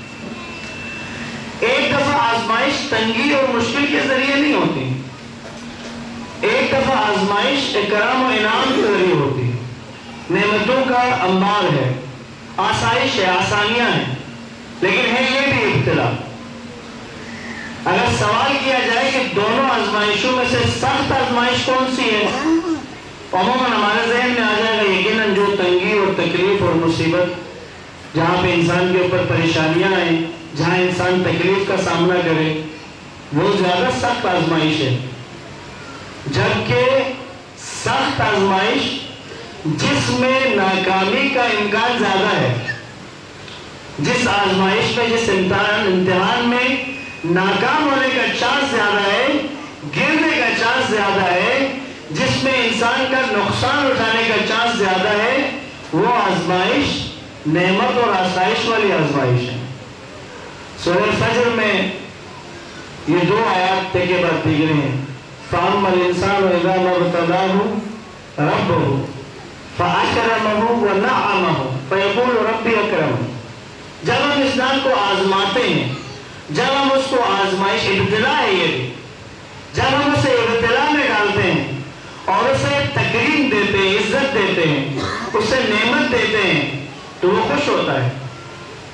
Speaker 2: ایک دفعہ آزمائش تنگی اور مشکل کے ذریعے نہیں ہوتی، ایک دفعہ آزمائش اکرام و انعام کے ذریعے ہوتی ہے، نعمتوں کا انبار ہے، آسائش ہے، آسانیاں ہیں، لیکن ہے یہ بھی ابتلا۔ اگر سوال کیا جائے کہ دونوں آزمائشوں میں سے سخت آزمائش کون سی ہے، عموماً ہمارے ذہن میں آ جائے گا یقیناً جو تنگی اور تکلیف اور مصیبت، جہاں پہ انسان کے اوپر پریشانیاں ہیں، جہاں انسان تکلیف کا سامنا کرے، وہ زیادہ سخت آزمائش ہے۔ جبکہ سخت آزمائش جس میں ناکامی کا امکان زیادہ ہے، جس آزمائش میں، جس امتحان امتحان میں ناکام ہونے کا چانس زیادہ ہے، گرنے کا چانس زیادہ ہے، جس میں انسان کا نقصان اٹھانے کا چانس زیادہ ہے، وہ آزمائش نعمت اور آسائش والی آزمائش ہے۔ سورہ فجر میں یہ دو آیات کے بعد دیگر ہیں، فَأَمَّا الْإِنسَانُ إِذَا مَا ابْتَلَاهُ رَبُّهُ فَأَكْرَمَهُ وَنَعَّمَهُ فَيَقُولُ رَبِّي أَكْرَمَنِ۔ جب ہم انسان کو آزماتے ہیں، جب ہم اس کو آزمائش، ابتلا ہے یہ بھی، جب ہم اسے ابتلا میں ڈالتے ہیں اور اسے تکریم دیتے ہیں، عزت دیتے ہیں، اسے نعمت دیتے ہیں، تو وہ خوش ہوتا ہے۔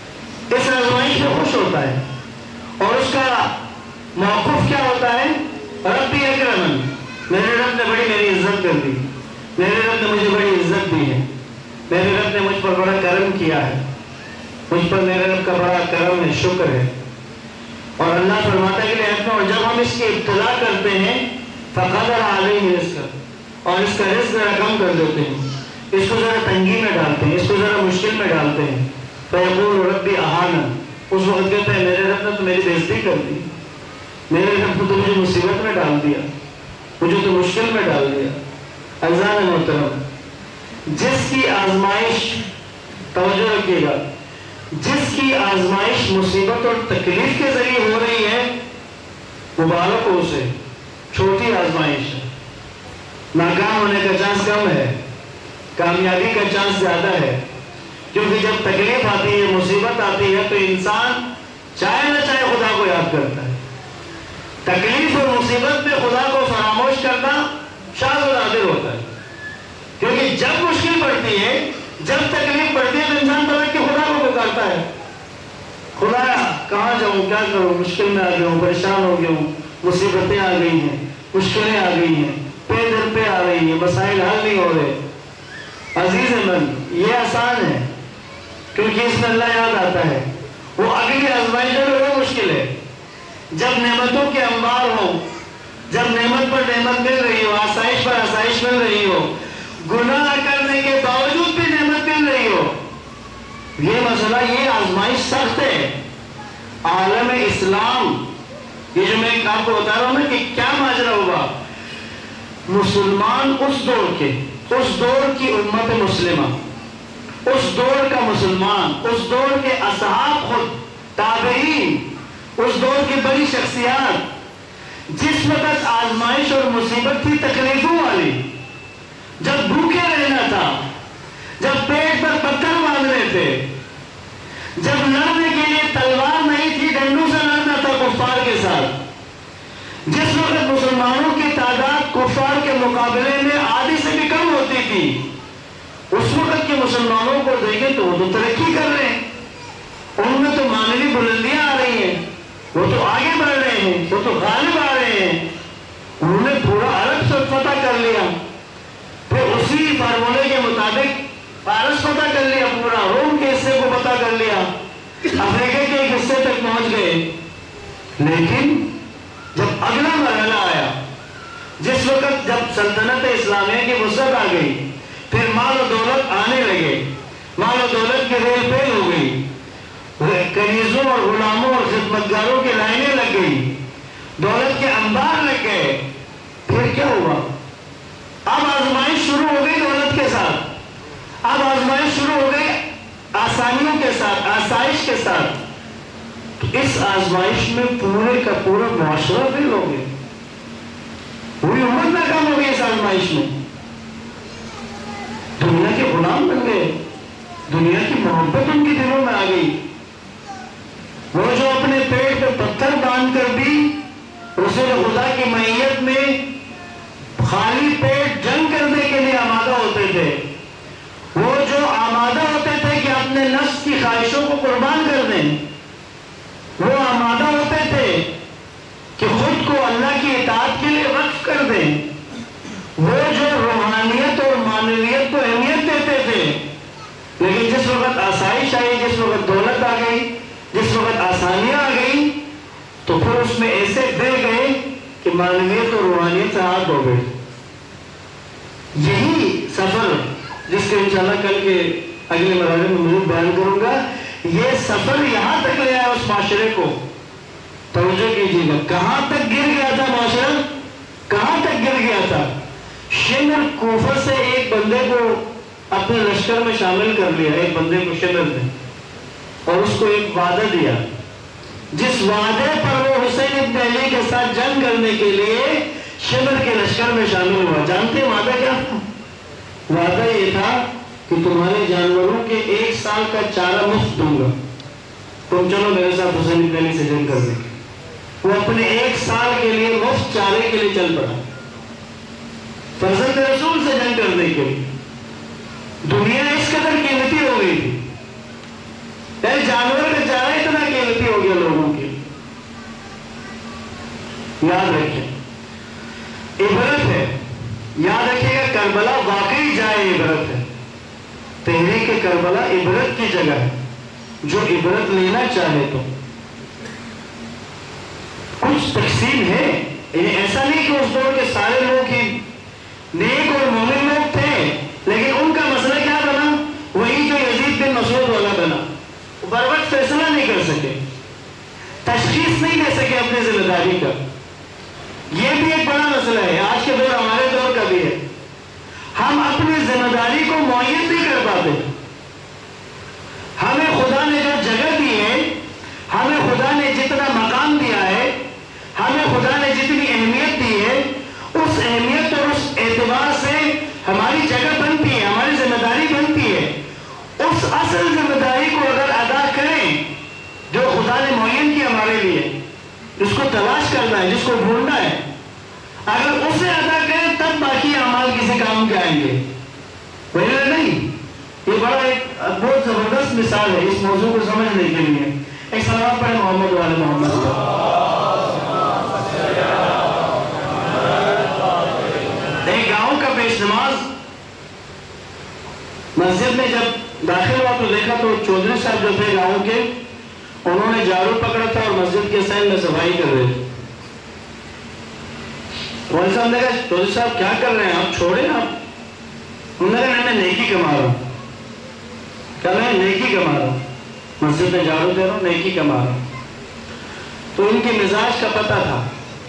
Speaker 3: اس آزمائش میں خوش ہوتا ہے اور اس کا موقف کیا ہوتا ہے؟ ربی اکرمن، میرے رب نے بڑی میری عزت کر دی، میرے رب نے مجھے بڑی عزت دی ہے، میرے رب نے مجھ پر بڑا کرم کیا ہے، مجھ پر میرے رب کا بڑا کرم ہے، شکر ہے۔ اور اللہ فرماتا ہے کہ اور جب ہم اس کی ابتلا کرتے ہیں فقدر علیہ رزق، اور اس کا رزق ذرا کم کر دیتے ہیں، اس کو ذرا تنگی میں ڈالتے ہیں، اس کو ذرا مشکل میں ڈالتے ہیں، فیقول ربی اہانا، اس وقت کہتے ہیں میرے رب نے تو میری بےزتی کر دی، میرے رب نے تو مجھے مصیبت میں ڈال دیا، مجھے تو مشکل میں ڈال دیا۔ عزیزان محترم، جس کی آزمائش، توجہ رکھیے گا، جس کی آزمائش مصیبت اور تکلیف کے ذریعے ہو رہی ہے، مبارک ہو اسے، چھوٹی آزمائش ہے، ناکام ہونے کا چانس کم ہے، کامیابی کا چانس زیادہ ہے، کیونکہ جب تکلیف آتی ہے، مصیبت آتی ہے تو انسان چاہے نہ چاہے خدا کو یاد کرتا ہے۔ تکلیف اور مصیبت میں خدا کو فراموش کرنا شاذ و نادر ہوتا ہے، کیونکہ جب مشکل پڑتی ہے، جب تکلیف پڑتی ہے تو انسان پلٹ کے خدا کو پکارتا ہے، خدا کہاں جاؤں، کیا کروں، مشکل میں آ گیا ہوں، پریشان ہو گیا ہوں، مصیبتیں آ گئی ہیں، مشکلیں آ گئی ہیں، پے در پہ آ رہی ہیں، مسائل حل نہیں ہو رہے۔ عزیز من، یہ آسان ہے کیونکہ اس میں اللہ یاد آتا ہے۔ وہ اگلی آزمائش جو ہے وہ مشکل ہے، جب نعمتوں کے انبار ہوں، جب نعمت پر نعمت مل رہی ہو، آسائش پر آسائش مل رہی ہو، گناہ کرنے کے باوجود بھی نعمت مل رہی ہو، یہ مسئلہ، یہ آزمائش سخت ہے۔ عالم اسلام، یہ جو میں آپ کو بتا رہا ہوں نا کہ کیا ماجرا ہوا، مسلمان اس دور کے، اس دور کی امت مسلمہ، اس دور کا مسلمان، اس دور کے اصحاب خود، تابعین، اس دور کی بڑی شخصیات، جس وقت آزمائش اور مصیبت تھی تکلیفوں والی، جب بھوکے رہنا تھا، جب پیٹ پر پتھر باندھنے تھے، جب لڑنے کے لیے تلوار نہیں تھی، ڈنڈوں سے لڑنا تھا کفار کے ساتھ، جس وقت مسلمانوں کی تعداد کفار کے مقابلے میں آدھی سے بھی کم ہوتی تھی، اس وقت کے مسلمانوں کو دیکھیں تو وہ تو ترقی کر رہے ہیں، ان میں تو معنوی بلندیاں آ رہی ہیں، وہ تو آگے بڑھ رہے ہیں، وہ تو غالب آ رہے ہیں، انہوں نے پورا عرب سے فتح کر لیا، پھر اسی فارمولے کے مطابق فارس فتح کر لیا، پورا روم کے حصے کو فتح کر لیا، افریقہ کے ایک حصے تک پہنچ گئے۔ لیکن جب اگلا مرحلہ آیا، جس وقت جب سلطنت اسلامیہ کی وسعت آ گئی، پھر مال و دولت آنے لگے، مال و دولت کی ریل پیل ہو گئی، کنیزوں اور غلاموں اور خدمتگاروں کی لائنیں لگ گئی، دولت کے انبار لگ گئے، پھر کیا ہوا؟ اب آزمائش شروع ہو گئی دولت کے ساتھ، اب آزمائش شروع ہو گئی آسانیوں کے ساتھ، آسائش کے ساتھ، تو اس آزمائش میں پورے کا پورا معاشرہ فیل ہو گیا، پوری امت ناکام ہو گئی اس آزمائش میں، دنیا کے غلام بن گئے، دنیا کی محبت ان کے دلوں میں آ گئی، وہ جو اپنے پیٹ پہ پتھر باندھ کر بھی رسول خدا کی معیت میں خالی پیٹ جنگ کرنے کے لیے آمادہ ہوتے تھے، وہ جو آمادہ ہوتے تھے کہ اپنے نفس کی خواہشوں کو قربان کر دیں، وہ آمادہ ہوتے تھے کہ خود کو اللہ کی اطاعت کے لیے وقف کر دیں، وہ جو روحانیت اور معنویت کو اہمیت دیتے تھے، لیکن جس وقت آسائش آئی، جس وقت دولت آ گئی، جس وقت آسانیاں آ گئی، تو پھر اس میں ایسے بہ گئے کہ معنویت اور روحانیت سے ہاتھ دھو گئے۔ یہی سفر جس کے انشاءاللہ کل کے اگلے مرحلے میں مزید بیان کروں گا، یہ سفر یہاں تک لے آیا اس معاشرے کو۔ توجہ کیجیے گا، کہاں تک گر گیا تھا معاشرہ، کہاں تک گر گیا تھا؟ شمر کوفہ سے ایک بندے کو اپنے لشکر میں شامل کر لیا، ایک بندے کو شمر نے، اور اس کو ایک وعدہ دیا، جس وعدے پر وہ حسین ابن علی کے ساتھ جنگ کرنے کے لیے شمر کے لشکر میں شامل ہوا۔ جانتے ہیں وعدہ کیا تھا؟ وعدہ یہ تھا کہ تمہارے جانوروں کے ایک سال کا چارہ مفت دوں گا، تم چلو میرے ساتھ حسین ابن علی سے جنگ کر دیں۔ وہ اپنے ایک سال کے لیے مفت چارے کے لیے چل پڑا، فرزند رسول سے جنگ کرنے کے لیے۔ دنیا اس قدر قیمتی ہو گئی تھی، جانور کا چارہ واقعی جائے عبرت ہے. تحریک کربلا عبرت کی جگہ ہے. جو عبرت لینا چاہے تو کچھ تقسیم ہے. یعنی ایسا نہیں کہ اس دور کے سارے لوگ ہی نیک اور مومن لوگ تھے، لیکن ان کا مسئلہ کیا بنا؟ وہی جو یزید بن مسعود والا بنا. بر وقت فیصلہ نہیں کر سکے، تشخیص نہیں دے سکے اپنی ذمہ داری کا. یہ بھی ایک بڑا مسئلہ ہے، آج کے دور ہمارے دور کا بھی ہے. ہم اپنی ذمہ داری کو معین نہیں کر پاتے. ہمیں خدا نے جو جگہ دی ہے، ہمیں خدا نے جتنا مقام دیا ہے، ہمیں خدا نے جتنی اہمیت دی ہے، اس اہمیت اور اس اعتبار سے ہماری جگہ بنتی ہے، ہماری ذمہ داری بنتی ہے. اس اصل ذمہ داری کو اگر ادا کریں جو خدا نے معین کی ہمارے لیے، جس کو تلاش کرنا ہے، جس کو ڈھونڈنا ہے، اگر اسے ادا کریں تب باقی اعمال کسی کام کے آئیں گے. پہلے نہیں. یہ بڑا ایک بہت زبردست مثال ہے اس موضوع کو سمجھنے کے لیے. ایک سلام پڑھیں محمد والے محمد. ایک گاؤں کا پیش نماز مسجد میں جب داخل ہوا تو دیکھا تو چودھری صاحب جو تھے گاؤں کے، انہوں نے جارو پکڑا تھا اور مسجد کے سین میں صفائی کر رہے تھے. مولوی صاحب نے کہا چودھری صاحب کیا کر رہے ہیں آپ، چھوڑیں آپ. انہوں نے کہا میں نیکی کما رہا ہوں. کیا میں نیکی کما رہا ہوں، مسجد میں جارو دے رہا ہوں، نیکی کما رہا ہوں. تو ان کے مزاج کا پتہ تھا،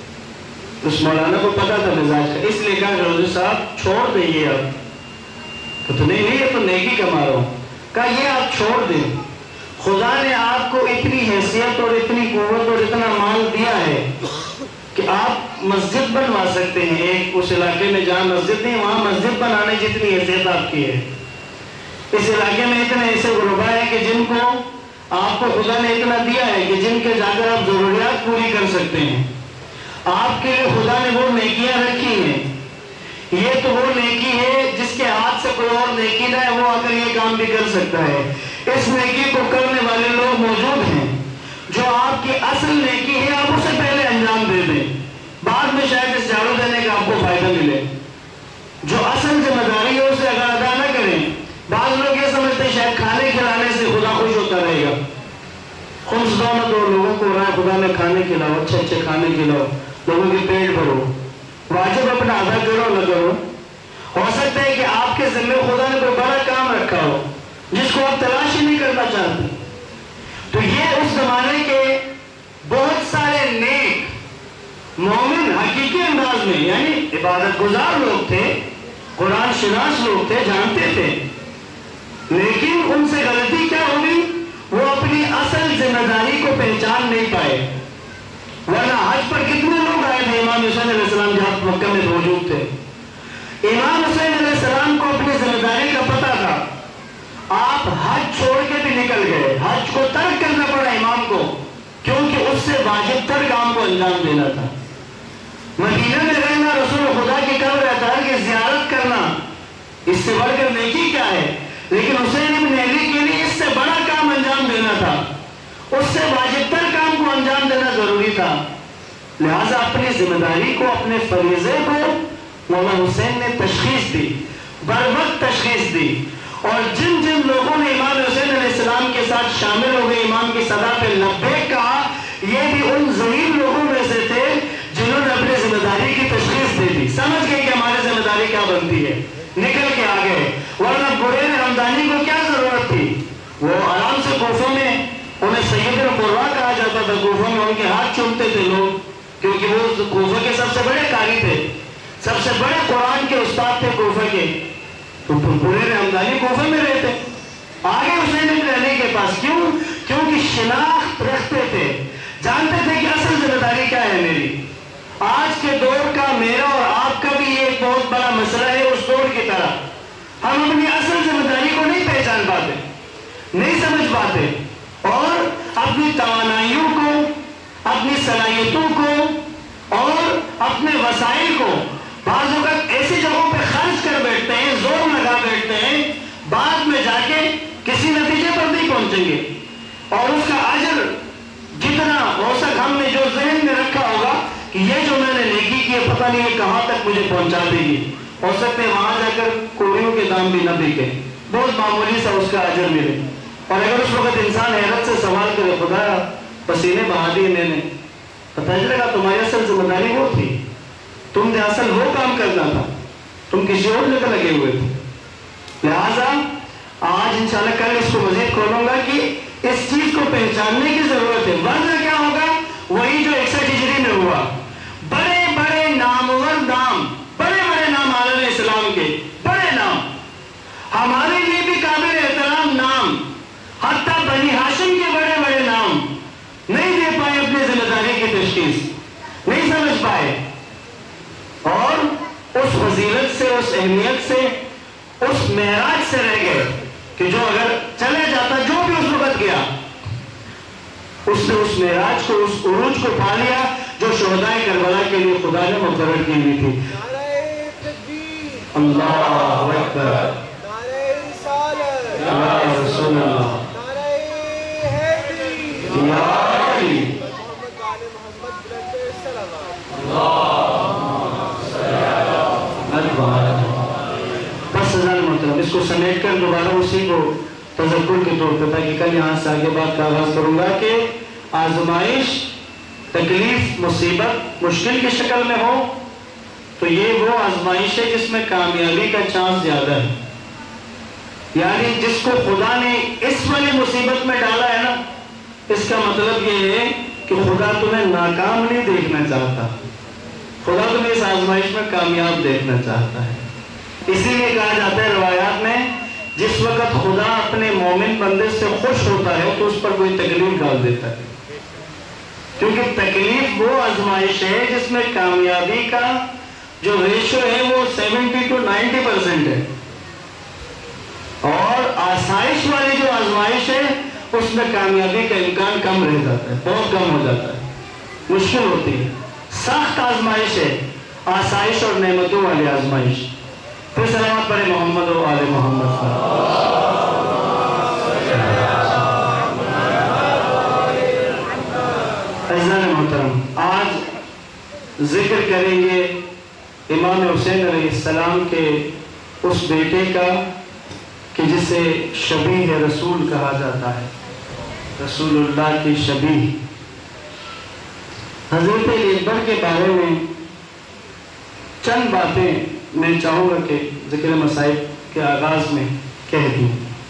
Speaker 3: اس مولانا کو پتہ تھا مزاج کا، اس لیے کہا چودھری صاحب چھوڑ دیں اب. تو نہیں نہیں یہ تو نیکی کما رہا ہوں. کہا یہ آپ چھوڑ دیں، خدا نے آپ کو اتنی حیثیت اور اتنی قوت اور اتنا مال دیا ہے کہ آپ مسجد بنوا سکتے ہیں. ایک اس علاقے میں جہاں مسجد نہیں وہاں مسجد بنانے جتنی حیثیت آپ کی ہے. اس علاقے میں اتنے ایسے غربا ہیں کہ جن کو آپ کو خدا نے اتنا دیا ہے کہ جن کے جا کر آپ ضروریات پوری کر سکتے ہیں. آپ کے لیے خدا نے وہ نیکیاں رکھی ہیں. یہ تو وہ نیکی ہے جس کے ہاتھ سے کوئی اور نیکی نہ ہے، وہ اگر یہ کام بھی کر سکتا ہے. اس نیکی کو کرنے والے لوگ موجود ہیں. جو آپ کی اصل نیکی ہے آپ اسے پہلے انجام دے دیں، بعد میں شاید اس جھاڑو دینے کا آپ کو فائدہ ملے. جو اصل ذمہ داری ہے اسے اگر ادا نہ کریں، بعض لوگ یہ سمجھتے ہیں شاید کھانے کھلانے سے خدا خوش ہوتا رہے گا. خمس دو نہ دو لوگوں کو رہا خدا نے کھانے کھلاؤ، اچھے اچھے کھانے کھلاؤ، لوگوں کے پیٹ بھرو. واجب اپنا ادا کرو نہ کرو. ہو سکتا ہے کہ آپ کے ذمہ خدا نے کوئی بڑا کام رکھا ہو جس کو آپ تلاش ہی نہیں کرنا چاہتے. تو یہ اس زمانے کے بہت سارے نیک مومن حقیقی انداز میں یعنی عبادت گزار لوگ تھے، قرآن شناس لوگ تھے، جانتے تھے. لیکن ان سے غلطی کیا ہوگی؟ وہ اپنی اصل ذمہ داری کو پہچان نہیں پائے. ورنہ حج پر کتنے لوگ آئے تھے؟ امام حسین علیہ السلام جہاں مکہ میں موجود تھے. امام حسین علیہ السلام کو اپنی ذمہ داری کا پتہ تھا. آپ حج چھوڑ کے بھی نکل گئے، حج کو ترک کرنا پڑا امام کو کیونکہ اس سے واجب تر کام کو انجام دینا تھا. مدینہ میں رہنا، رسول خدا کی قبر اطہر کی زیارت کرنا، اس سے بڑھ کر نیکی کیا ہے؟ لیکن حسین ابن علی کے لیے اس سے بڑا کام انجام دینا تھا، اس سے واجب تر کام کو انجام دینا ضروری تھا. لہذا اپنی ذمہ داری کو، اپنے فریضے کو مولانا حسین نے تشخیص دی، بر وقت تشخیص دی. اور جن جن لوگوں نے امام حسین علیہ السلام کے ساتھ شامل ہو گئے، امام کی صدا پہ لبیک کہا، یہ بھی ان ذلیل لوگوں میں سے تھے جنہوں نے اپنی ذمہ داری کی تشخیص دے دی. سمجھ گئے کہ ہماری ذمہ داری کیا بنتی ہے، نکل کے آ گئے. ورنہ بریر حمدانی کو کیا ضرورت تھی؟ وہ آرام سے کوفہ میں، انہیں سید القراء کہا جاتا تھا، کوفہ میں ان کے ہاتھ چومتے تھے لوگ کیونکہ وہ کوفہ کے سب سے بڑے قاری تھے، سب سے بڑے قرآن کے استاد تھے کوفہ کے. تو بریر حمدانی کوفہ میں رہتے، آگے حسین ابن علی کے پاس. کیوں؟ کیونکہ شناخت رکھتے تھے، جانتے تھے کہ اصل ذمہ داری کیا ہے میری. آج کے دور کا میرا اور آپ کا بھی ایک بہت بڑا مسئلہ ہے اس دور کی طرح. ہم اپنی اصل ذمہ داری کو نہیں پہچان پاتے، نہیں سمجھ پاتے، اور اپنی توانائیوں کو، اپنی صلاحیتوں کو اور اپنے وسائل کو بعض اوقات ایسی جگہوں پہ خرچ کر بیٹھتے ہیں، زور لگا بیٹھتے ہیں، بعد میں جا کے کسی نتیجے پر نہیں پہنچیں گے. اور اس کا اجر جتنا ہو سک ہم نے جو ذہن میں رکھا ہوگا کہ یہ جو میں نے نیکی کی ہے پتہ نہیں یہ کہاں تک مجھے پہنچا دے گی، ہو سکتے ہیں وہاں جا کر کوڑیوں کے دام بھی نہ بکے، بہت معمولی سا اس کا اجر ملے. اور اگر اس وقت انسان حیرت سے سوال کرے خدا پسینے بہا دیے میں نے، پتہ چلے گا تمہاری اصل ذمہ داری وہ تھی، تم نے اصل وہ کام کرنا تھا، تم کسی اور جگہ لگے ہوئے تھے. لہٰذا آج انشاءاللہ کل اس کو مزید کھولوں گا کہ اس چیز کو پہچاننے کی ضرورت ہے. ورنہ کیا ہوگا؟ وہی جو اکسٹھ ہجری میں ہوا، بڑے بڑے نامور نام، بڑے بڑے نام عالم اسلام کے، بڑے نام، ہمارے لیے بھی قابل احترام نام، حتیٰ بنی ہاشم کے بڑے بڑے نام نہیں دے پائے اپنے ذمہ داری کی تشخیص، نہیں سمجھ پائے، اور اس فضیلت سے، اس اہمیت سے، اس معراج سے رہ گئے کہ جو اگر چلے جاتا، جو بھی اس وقت گیا، اس نے اس معراج کو، اس عروج کو پا لیا جو شہدائے کربلا کے لیے خدا نے مقرر کی ہوئی تھی. اللہ اکبر، یا رسول اللہ، یا علی، بس ہزار محترم اس کو سمیٹ کر دوبارہ اسی کو تذکر کے طور پر، تاکہ کل یہاں سے آگے بات کا آغاز کروں گا کہ آزمائش، تکلیف، مصیبت مشکل کی شکل میں ہو تو یہ وہ آزمائش ہے جس میں کامیابی کا چانس زیادہ ہے. یعنی جس کو خدا نے اس والی مصیبت میں ڈالا ہے نا، اس کا مطلب یہ ہے کہ خدا تمہیں ناکام نہیں دیکھنا چاہتا، خدا تمہیں اس آزمائش میں کامیاب دیکھنا چاہتا ہے. اسی لیے کہا جاتا ہے روایات میں، جس وقت خدا اپنے مومن بندے سے خوش ہوتا ہے تو اس پر کوئی تکلیف ڈال دیتا ہے، کیونکہ تکلیف وہ آزمائش ہے جس میں کامیابی کا جو ریشو ہے وہ سیونٹی ٹو نائنٹی پرسنٹ ہے، اور آسائش والی جو آزمائش ہے اس میں کامیابی کا امکان کم رہ جاتا ہے، بہت کم ہو جاتا ہے، مشکل ہوتی ہے. سخت آزمائش ہے آسائش اور نعمتوں والی آزمائش. پھر سلامت پڑھے محمد و آل محمد. عزیزان محترم، آج ذکر کریں گے امام حسین علیہ السلام کے اس بیٹے کا کہ جسے شبیہ رسول کہا جاتا ہے، رسول اللہ کی شبیہ. حضرت علی اکبر کے بارے میں چند باتیں میں چاہوں گا کہ ذکر مسائل کے آغاز میں کہہ دوں.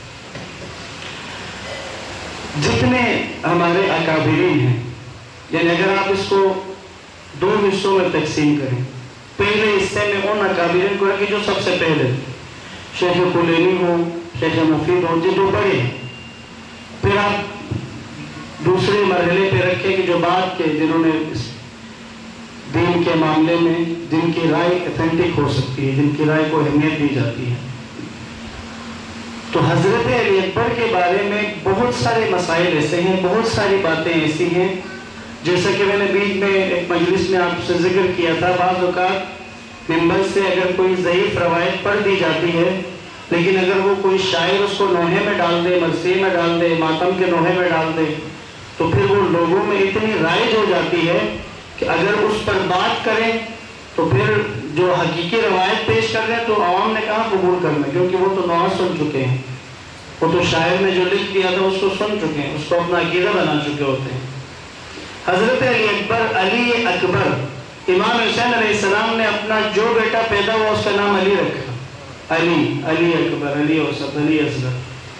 Speaker 3: جتنے ہمارے اکابرین ہیں، یعنی اگر آپ اس کو دو حصوں میں تقسیم کریں، پہلے حصے میں ان اکابرین کو رکھیں جو سب سے پہلے شیخ کلینی ہو، شیخ مفید ہو، جو بڑے ہیں. پھر آپ دوسرے مرحلے پہ رکھیں کہ جو بعد کے، جنہوں نے اس دین کے معاملے میں جن کی رائے اتھینٹک ہو سکتی ہے، جن کی رائے کو اہمیت دی جاتی ہے. تو حضرت علی اکبر کے بارے میں بہت سارے مسائل ایسے ہیں، بہت ساری باتیں ایسی ہیں، جیسا کہ میں نے بیچ میں ایک مجلس میں آپ سے ذکر کیا تھا. بعض اوقات ممبر سے اگر کوئی ضعیف روایت پڑھ دی جاتی ہے، لیکن اگر وہ کوئی شاعر اس کو نوحے میں ڈال دے، مرثیے میں ڈال دے، ماتم کے نوحے میں ڈال دے، تو پھر وہ لوگوں میں اتنی رائج ہو جاتی ہے کہ اگر اس پر بات کریں تو پھر جو حقیقی روایت پیش کر رہے ہیں تو عوام نے کہاں قبول کرنا، کیونکہ وہ تو نوحہ سن چکے ہیں، وہ تو شاعر نے جو لکھ دیا تھا اس کو سن چکے ہیں، اس کو اپنا عقیدہ بنا چکے ہوتے ہیں. حضرت علی اکبر، علی اکبر، امام حسین علیہ السلام نے اپنا جو بیٹا پیدا ہوا اس کا نام علی رکھا، علی، علی اکبر، علی اوسط، علی اصغر.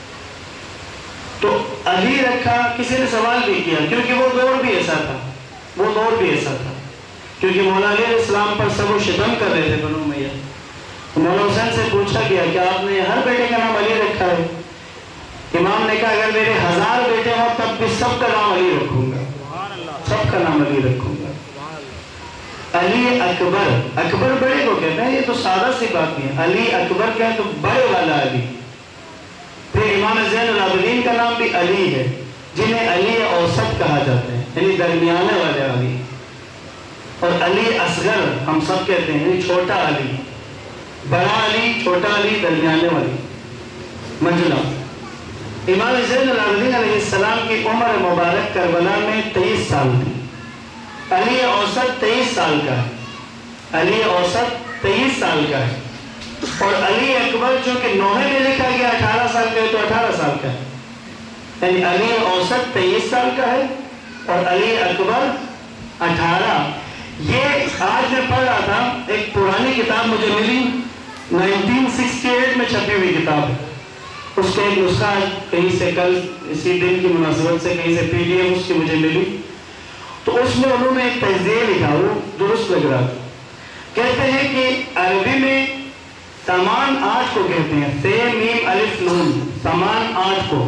Speaker 3: تو علی رکھا، کسی نے سوال بھی کیا کیونکہ وہ دور بھی ایسا تھا، وہ دور بھی ایسا تھا کیونکہ مولا علی علیہ السلام پر سب و شتم کر رہے تھے بنو امیہ. مولا حسین سے پوچھا گیا کہ آپ نے ہر بیٹے کا نام علی رکھا ہے؟ امام نے کہا اگر میرے ہزار بیٹے ہوں تب بھی سب کا نام علی رکھوں گا، سب کا نام علی رکھوں گا. علی اکبر، اکبر بڑے کو کہتے ہیں، یہ تو سادہ سی بات نہیں ہے. علی اکبر کہیں تو بڑے والا علی. پھر امام زین العابدین کا نام بھی علی ہے، جنہیں علی اوسط کہا جاتا ہے، یعنی درمیانے والے علی. اور علی اصغر ہم سب کہتے ہیں، یعنی چھوٹا علی. بڑا علی، چھوٹا علی، درمیانے والی منزلہ. امام زین العابدین علیہ السلام کی عمر مبارک کربلا میں تیئیس سال تھی. علی اوسط تیئیس سال کا ہے، علی اوسط تیئیس سال کا ہے. اور علی اکبر جو کہ نوحے میں لکھا گیا اٹھارہ سال کا ہے تو اٹھارہ سال کا ہے، یعنی علی اوسط تیئیس سال کا ہے اور علی اکبر اٹھارہ۔ یہ آج میں پڑھ رہا تھا، ایک پرانی کتاب مجھے ملی، نائنٹین سکسٹی ایٹ میں چھپی ہوئی کتاب ہے، اس کا ایک نسخہ کہیں سے کل اسی دن کی مناسبت سے کہیں سے پی ڈی ایف اس کی مجھے ملی، تو اس میں انہوں نے ایک تجزیہ لکھا، وہ درست لگ رہا تھا۔ کہتے ہیں کہ عربی میں سامان آٹھ کو کہتے ہیں، تے میم الف نون، سامان آٹھ کو،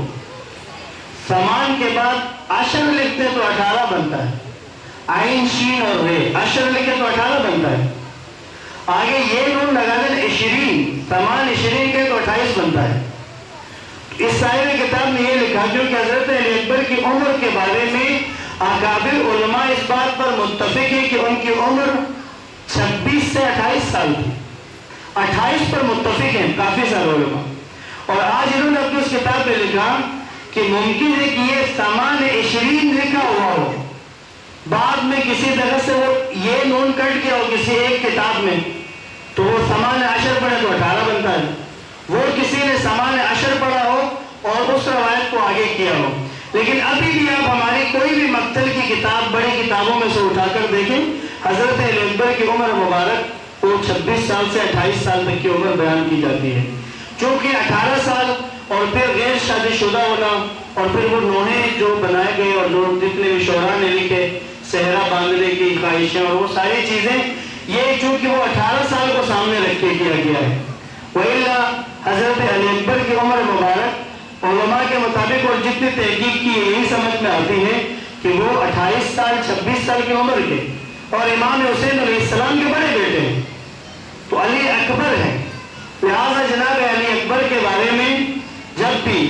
Speaker 3: سامان کے بعد عشر لکھتے تو اٹھارہ بنتا ہے، عین شین اور رے، عشر لکھے تو اٹھارہ بنتا ہے، آگے یہ نون لگا دیں عشرین، سامان عشرین کے تو اٹھائیس بنتا ہے۔ اس صاحب کتاب نے یہ لکھا کیونکہ حضرت علی اکبر کی عمر کے بارے میں اکابر علماء اس بات پر متفق ہیں کہ ان کی عمر چھبیس سے اٹھائیس سال تھی، اٹھائیس پر متفق ہیں کافی سارے علماء، اور آج انہوں نے اپنی اس کتاب میں لکھا کہ ممکن ہے کہ یہ سامان عشرین لکھا ہوا ہو، بعد میں کسی طرح سے وہ یہ نون کٹ گیا ہو کسی ایک کتاب میں، تو وہ سامان عشر پڑھے تو اٹھارہ بنتا ہے، وہ کسی نے سامان عشر پڑھا ہو اور اس روایت کو آگے کیا ہو۔ لیکن ابھی بھی آپ ہماری کوئی بھی مقتل کی کتاب بڑی کتابوں میں سے اٹھا کر دیکھیں، حضرت علی اکبر کی عمر مبارک وہ چھبیس سال سے اٹھائیس سال تک کی عمر بیان کی جاتی ہے، چونکہ اٹھارہ سال اور پھر غیر شادی شدہ ہونا اور پھر وہ نوحے جو بنائے گئے اور جو جتنے بھی شعراء نے لکھے صحرا باندھنے کی خواہشیں اور وہ ساری چیزیں، یہ چونکہ وہ اٹھارہ سال کو سامنے رکھ کے کیا گیا ہے، وَإِلَّا حضرت علی اکبر کی عمر مبارک علماء کے مطابق اور جتنی تحقیق کی یہی سمجھ میں آتی ہے کہ وہ اٹھائیس سال چھبیس سال کی عمر کے اور امام حسین علیہ السلام کے بڑے بیٹے ہیں، تو علی اکبر ہے۔ لہذا جناب علی اکبر کے بارے میں جب بھی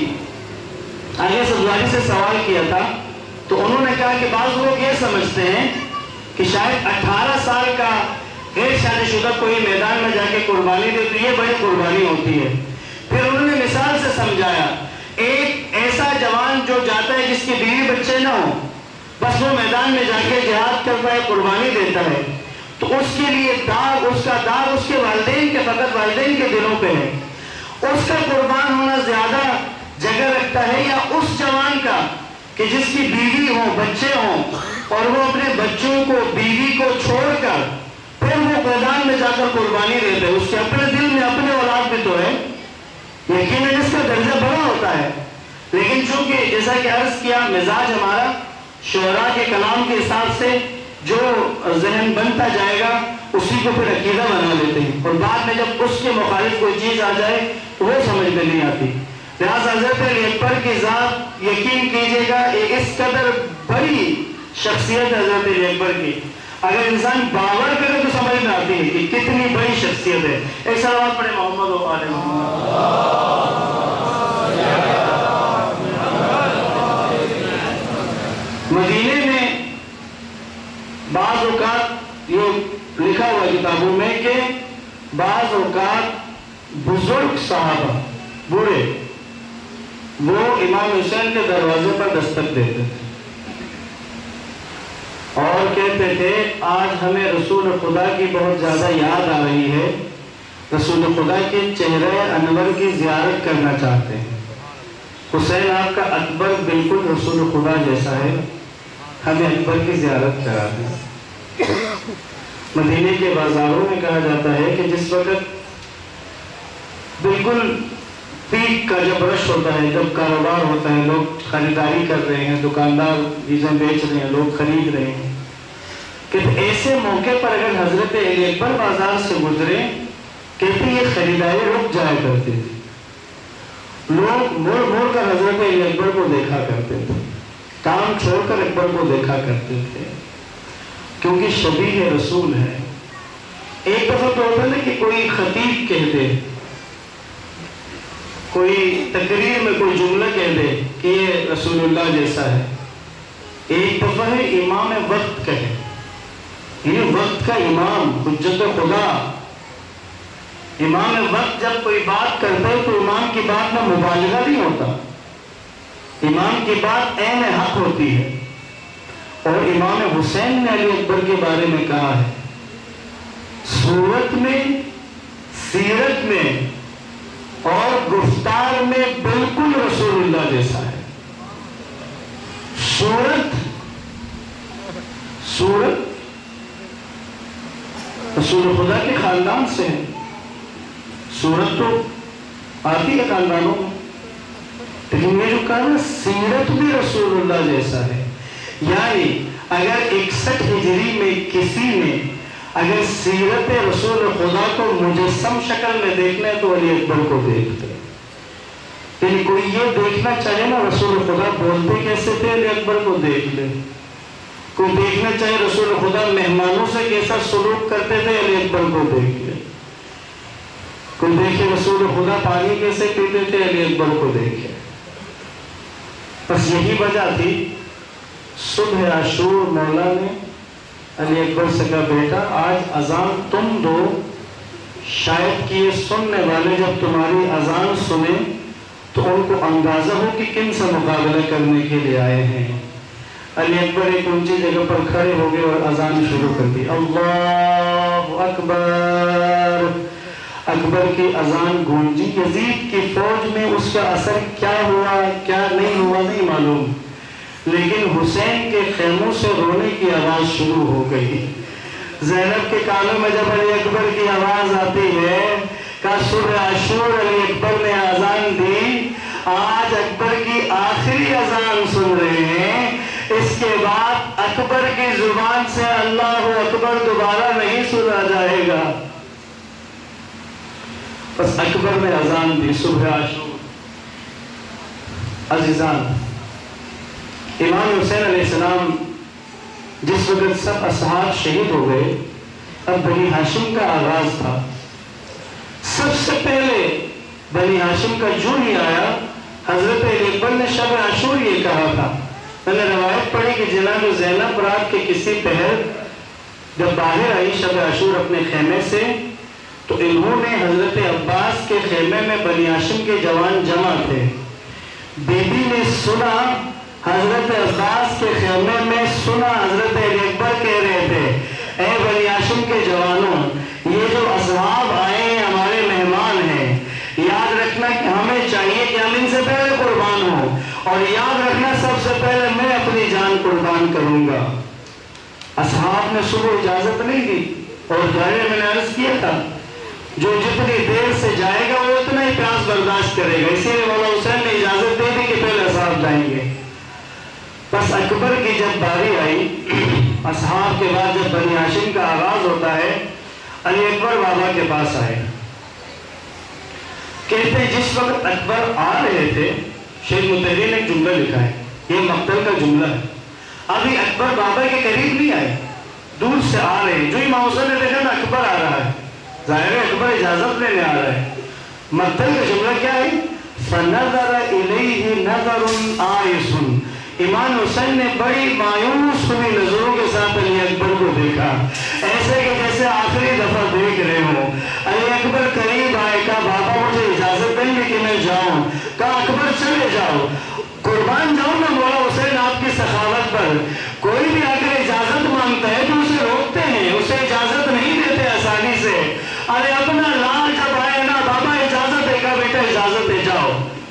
Speaker 3: آگے سبزواری سے سوال کیا تھا تو انہوں نے کہا کہ بعض لوگ یہ سمجھتے ہیں کہ شاید اٹھارہ سال کا غیر شادی شدہ کوئی میدان میں جا کے قربانی دے تو یہ بڑی قربانی ہوتی ہے۔ پھر انہوں نے مثال سے سمجھایا، ایک ایسا جوان جو جاتا ہے جس کی بیوی بچے نہ ہو، بس وہ میدان میں جا کے جہاد کرتا ہے، قربانی دیتا ہے، تو اس کے لیے داغ، اس کا داغ اس کے والدین کے فقط والدین کے دلوں پہ ہے، اس کا قربان ہونا زیادہ جگہ رکھتا ہے یا اس جوان کا کہ جس کی بیوی ہو، بچے ہوں اور وہ اپنے بچوں کو، بیوی کو چھوڑ کر پھر وہ میدان میں جا کر قربانی دیتے ہیں، اس کے اپنے دل میں اپنے اولاد بھی تو ہے، یقیناً اس کا درجہ بڑا ہوتا ہے، لیکن چونکہ جیسا کہ عرض کیا مزاج ہمارا شعراء کے کلام کے حساب سے جو ذہن بنتا جائے گا اسی کو پھر عقیدہ بنا لیتے ہیں، اور بعد میں جب اس کے مخالف کوئی چیز آ جائے تو وہ سمجھ میں نہیں آتی۔ لہٰذا حضرت علی اکبر کی ذات یقین کیجئے گا اس قدر بڑی شخصیت حضرت علی اکبر کی، اگر انسان باور کرے تو سمجھ میں آتی ہے کہ کتنی بڑی شخصیت ہے۔ ایک صلوات پڑھے محمد و آل محمد۔ مدینے میں بعض اوقات یہ لکھا ہوا کتابوں میں کہ بعض اوقات بزرگ صحابہ بوڑھے وہ امام حسین کے دروازے پر دستک دیتے تھے اور کہتے تھے آج ہمیں رسول خدا کی بہت زیادہ یاد آ رہی ہے، رسول خدا کے چہرے انور کی زیارت کرنا چاہتے ہیں، حسین آپ کا اکبر بالکل رسول خدا جیسا ہے، ہمیں اکبر کی زیارت کرا دیں۔ مدینے کے بازاروں میں کہا جاتا ہے کہ جس وقت بالکل پیک کا جب رش ہوتا ہے، جب کاروبار ہوتا ہے، لوگ خریداری کر رہے ہیں، دکاندار چیزیں بیچ رہے ہیں، لوگ خرید رہے ہیں، کہ ایسے موقع پر اگر حضرت علی اکبر بازار سے گزرے کہتے یہ خریداری رک جایا کرتے تھے، لوگ مڑ مڑ کر حضرت علی اکبر کو دیکھا کرتے تھے، کام چھوڑ کر اکبر کو دیکھا کرتے تھے، کیونکہ شبیہ رسول ہے۔ ایک دفعہ تو ہوتا ہے کہ کوئی خطیب کہہ دے، کوئی تقریر میں کوئی جملہ کہہ دے کہ یہ رسول اللہ جیسا ہے، ایک دفعہ ہے امام وقت کہے، یہ وقت کا امام حجت خدا، امام وقت جب کوئی بات کرتا ہے تو امام کی بات میں مبالغہ نہیں ہوتا، امام کی بات عین حق ہوتی ہے۔ اور امام حسین نے علی اکبر کے بارے میں کہا ہے صورت میں سیرت میں اور گفتار میں بالکل رسول اللہ جیسا ہے. صورت صورت رسول خدا کے خاندان سے ہے. صورت تو آتی ہے خاندانوں میں، لیکن یہ جو کہا نا سیرت بھی رسول اللہ جیسا ہے. یعنی اگر اکسٹھ ہجری میں کسی نے اگر سیرت رسول خدا کو مجسم شکل میں دیکھنا ہے تو علی اکبر کو دیکھتے. یعنی کوئی یہ دیکھنا چاہے نا رسول خدا بولتے کیسے تھے، علی اکبر کو دیکھ لے. کوئی دیکھنا چاہے رسول خدا مہمانوں سے کیسا سلوک کرتے تھے، علی اکبر کو دیکھ لے. کوئی دیکھے رسول خدا پانی کیسے پیتے تھے، علی اکبر کو دیکھے. بس یہی وجہ تھی صبح عاشور مولا نے علی اکبر سے کہا بیٹا آج اذان تم دو، شاید کہ یہ سننے والے جب تمہاری اذان سنیں تو ان کو اندازہ ہو کہ کن سے مقابلہ کرنے کے لیے آئے ہیں. علی اکبر ایک اونچی جگہ پر کھڑے ہو گئے اور اذان شروع کر دی. اللہ اکبر. اکبر کی اذان گونجی. یزید کی فوج میں اس کا اثر کیا ہوا کیا نہیں ہوا نہیں معلوم، لیکن حسین کے خیموں سے رونے کی آواز شروع ہو گئی. زینب کے کانوں میں جب علی اکبر کی آواز آتی ہے کہ صبح عاشور علی اکبر نے اذان دی، آج اکبر کی آخری اذان سن رہے ہیں، اس کے بعد اکبر کی زبان سے اللہ اکبر دوبارہ نہیں سنا جائے گا. بس اکبر نے اذان دی صبح عاشور. عزیزان، امام حسین علیہ السلام جس وقت سب اصحاب شہید ہو گئے، اب بنی ہاشم کا آغاز تھا. سب سے پہلے بنی ہاشم کا جو ہی آیا، حضرت علی اکبر نے شب عاشور یہ کہا تھا. میں نے روایت پڑھی کہ جناب زینب رات کے کسی پہر جب باہر آئی شب عاشور اپنے خیمے سے، تو انہوں نے حضرت عباس کے خیمے میں بنی ہاشم کے جوان جمع تھے. بی بی نے سنا حضرت عباس کے خیمے میں، سنا حضرت علی اکبر کہہ رہے تھے اے بنی ہاشم کے جوانوں، یہ جو اصحاب آئے ہیں ہمارے مہمان ہیں، یاد رکھنا کہ ہمیں چاہیے کہ ہم ان سے پہلے قربان ہوں، اور یاد رکھنا سب سے پہلے میں اپنی جان قربان کروں گا. اصحاب نے صبح اجازت نہیں دی، اور ظاہر میں نے عرض کیا تھا جو جتنی دیر سے جائے گا وہ اتنا ہی پیاس برداشت کرے گا، اسی لیے مولا حسین نے اجازت دے دی کہ پہلے اصحاب جائیں گے. بس اکبر کی جب باری آئی، اصحاب کے بعد جب بنی ہاشم کا آغاز ہوتا ہے، علی اکبر بابا کے پاس آئے. کہتے ہیں جس وقت اکبر آ رہے تھے، شیخ متحری نے ایک جملہ لکھا ہے، یہ مقتل کا جملہ ہے. ابھی اکبر بابا کے قریب نہیں آئے، دور سے آ رہے ہیں. جو امام حسین نے دیکھا نا اکبر آ رہا ہے، ظاہر ہے اکبر اجازت لینے آ رہا ہے. مقتل کا جملہ کیا ہے؟ فَنَظَرَ إِلَيْهِ نَظَرٌ آئِسٌ. امام حسین نے بڑی مایوس ہوئی نظروں کے ساتھ علی اکبر کو دیکھا، ایسے کہ جیسے آخری دفعہ دیکھ رہے ہوں. علی اکبر قریب آئے، کہا بابا مجھے اجازت دیں گے کہ میں جاؤں؟ کہا اکبر چلے جاؤ، قربان جاؤں میں مولا حسین آپ کی سخاوت پر. کوئی بھی اگر اجازت مانگتا ہے تو اسے روکتے ہیں، اسے اجازت نہیں دیتے آسانی سے. ارے اپنا لال جب آئے نا بابا اجازت ہے، کہا بیٹا اجازت ہے جاؤ.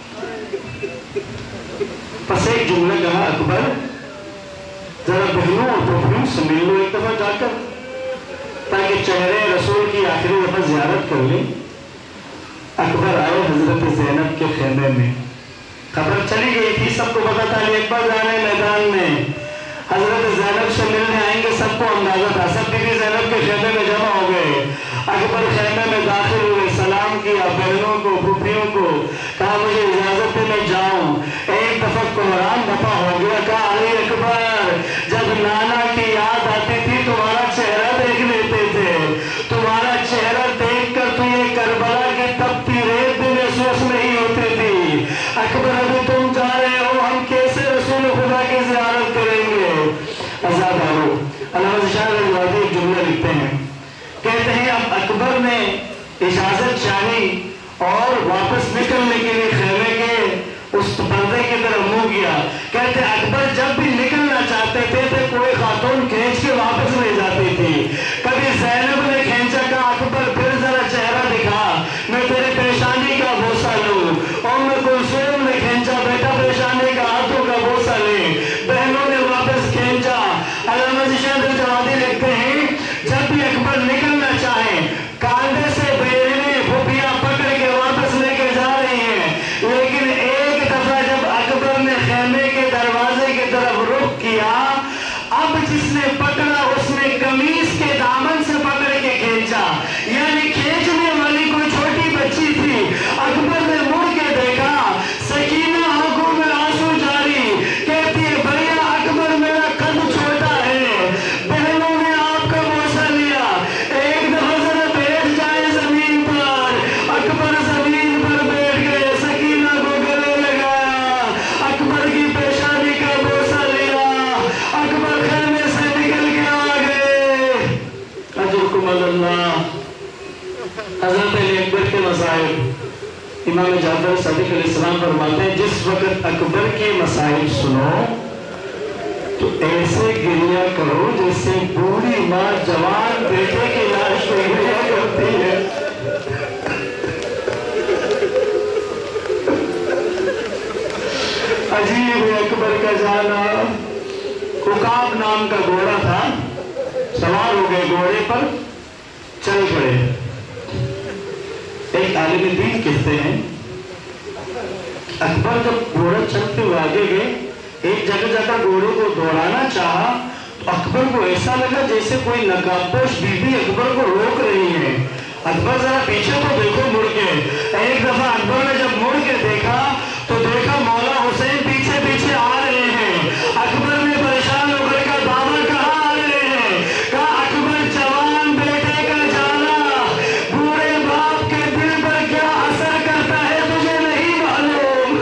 Speaker 3: پس ایک جملہ کہا اکبر ذرا بہنوں اور بہنوں سے مل لو ایک دفعہ جا کر، تاکہ چہرے رسول کی آخری دفعہ زیارت کر لیں. اکبر آئے حضرت زینب کے خیمے میں. خبر چلی گئی تھی، سب کو پتا تھا علی اکبر جانے میدان میں، حضرت زینب سے ملنے آئیں گے، سب کو اندازہ تھا. سب بیوی زینب کے خیمے میں جمع ہو گئے. اکبر خیمے میں داخل ہوئے، سلام کیا بہنوں کو پھوپھیوں کو، کہا مجھے اجازت ہے میں جاؤں. ایک دفعہ قرآن دفعہ ہو گیا. کہا علی اکبر جب نانا کی یاد آتی تھی تمہارا چہرہ دیکھ لیتے تھے، تمہارا چہرہ دیکھ کر تو یہ کربلا کی تپتی ریت بھی محسوس نہیں ہوتی تھی. اکبر ابھی تم جا رہے ہو، ہم کیسے رسول خدا کی زیارت کریں گے؟ آزاد آرو علامہ شاہ رضوانی ایک جملہ لکھتے ہیں، کہتے ہیں اب اکبر نے اجازت چاہی اور واپس نکلنے کے لیے خیمے کے اس پردے کی طرف منہ کیا. کہتے ہیں اکبر جب بھی نکلنا چاہتے تھے تو کوئی خاتون کھینچ کے واپس لے جاتی تھی. کبھی زینب نے کھینچا، کہا اکبر پھر ذرا چہرہ دکھا. امام جعفر صادق علیہ السلام فرماتے ہیں جس وقت اکبر کے مسائل سنو تو ایسے گریہ کرو جیسے بوڑھی ماں جوان بیٹے کی لاش پہ گریہ کرتی ہے. عجیب ہے اکبر کا جانا. عقاب نام کا گھوڑا تھا, سوار ہو گئے گھوڑے پر, چل پڑے. ایک عالم دین کہتے ہیں اکبر جب گھوڑا چلتے ہوئے آگے گئے, ایک جگہ جا کر گھوڑے کو دوڑانا چاہا تو اکبر کو ایسا لگا جیسے کوئی نقابپوش بی بی اکبر کو روک رہی ہے. اکبر ذرا پیچھے تو دیکھو مڑ کے. ایک دفعہ اکبر نے جب مڑ کے دیکھا تو دیکھا مولا حسین پیچھے پیچھے آ رہے ہیں. اکبر نے پریشان ہو کر کہا بابا کہاں آ رہے ہیں؟ کہا اکبر جوان بیٹے کا جانا بوڑھے باپ کے دل پر کیا اثر کرتا ہے تجھے نہیں معلوم.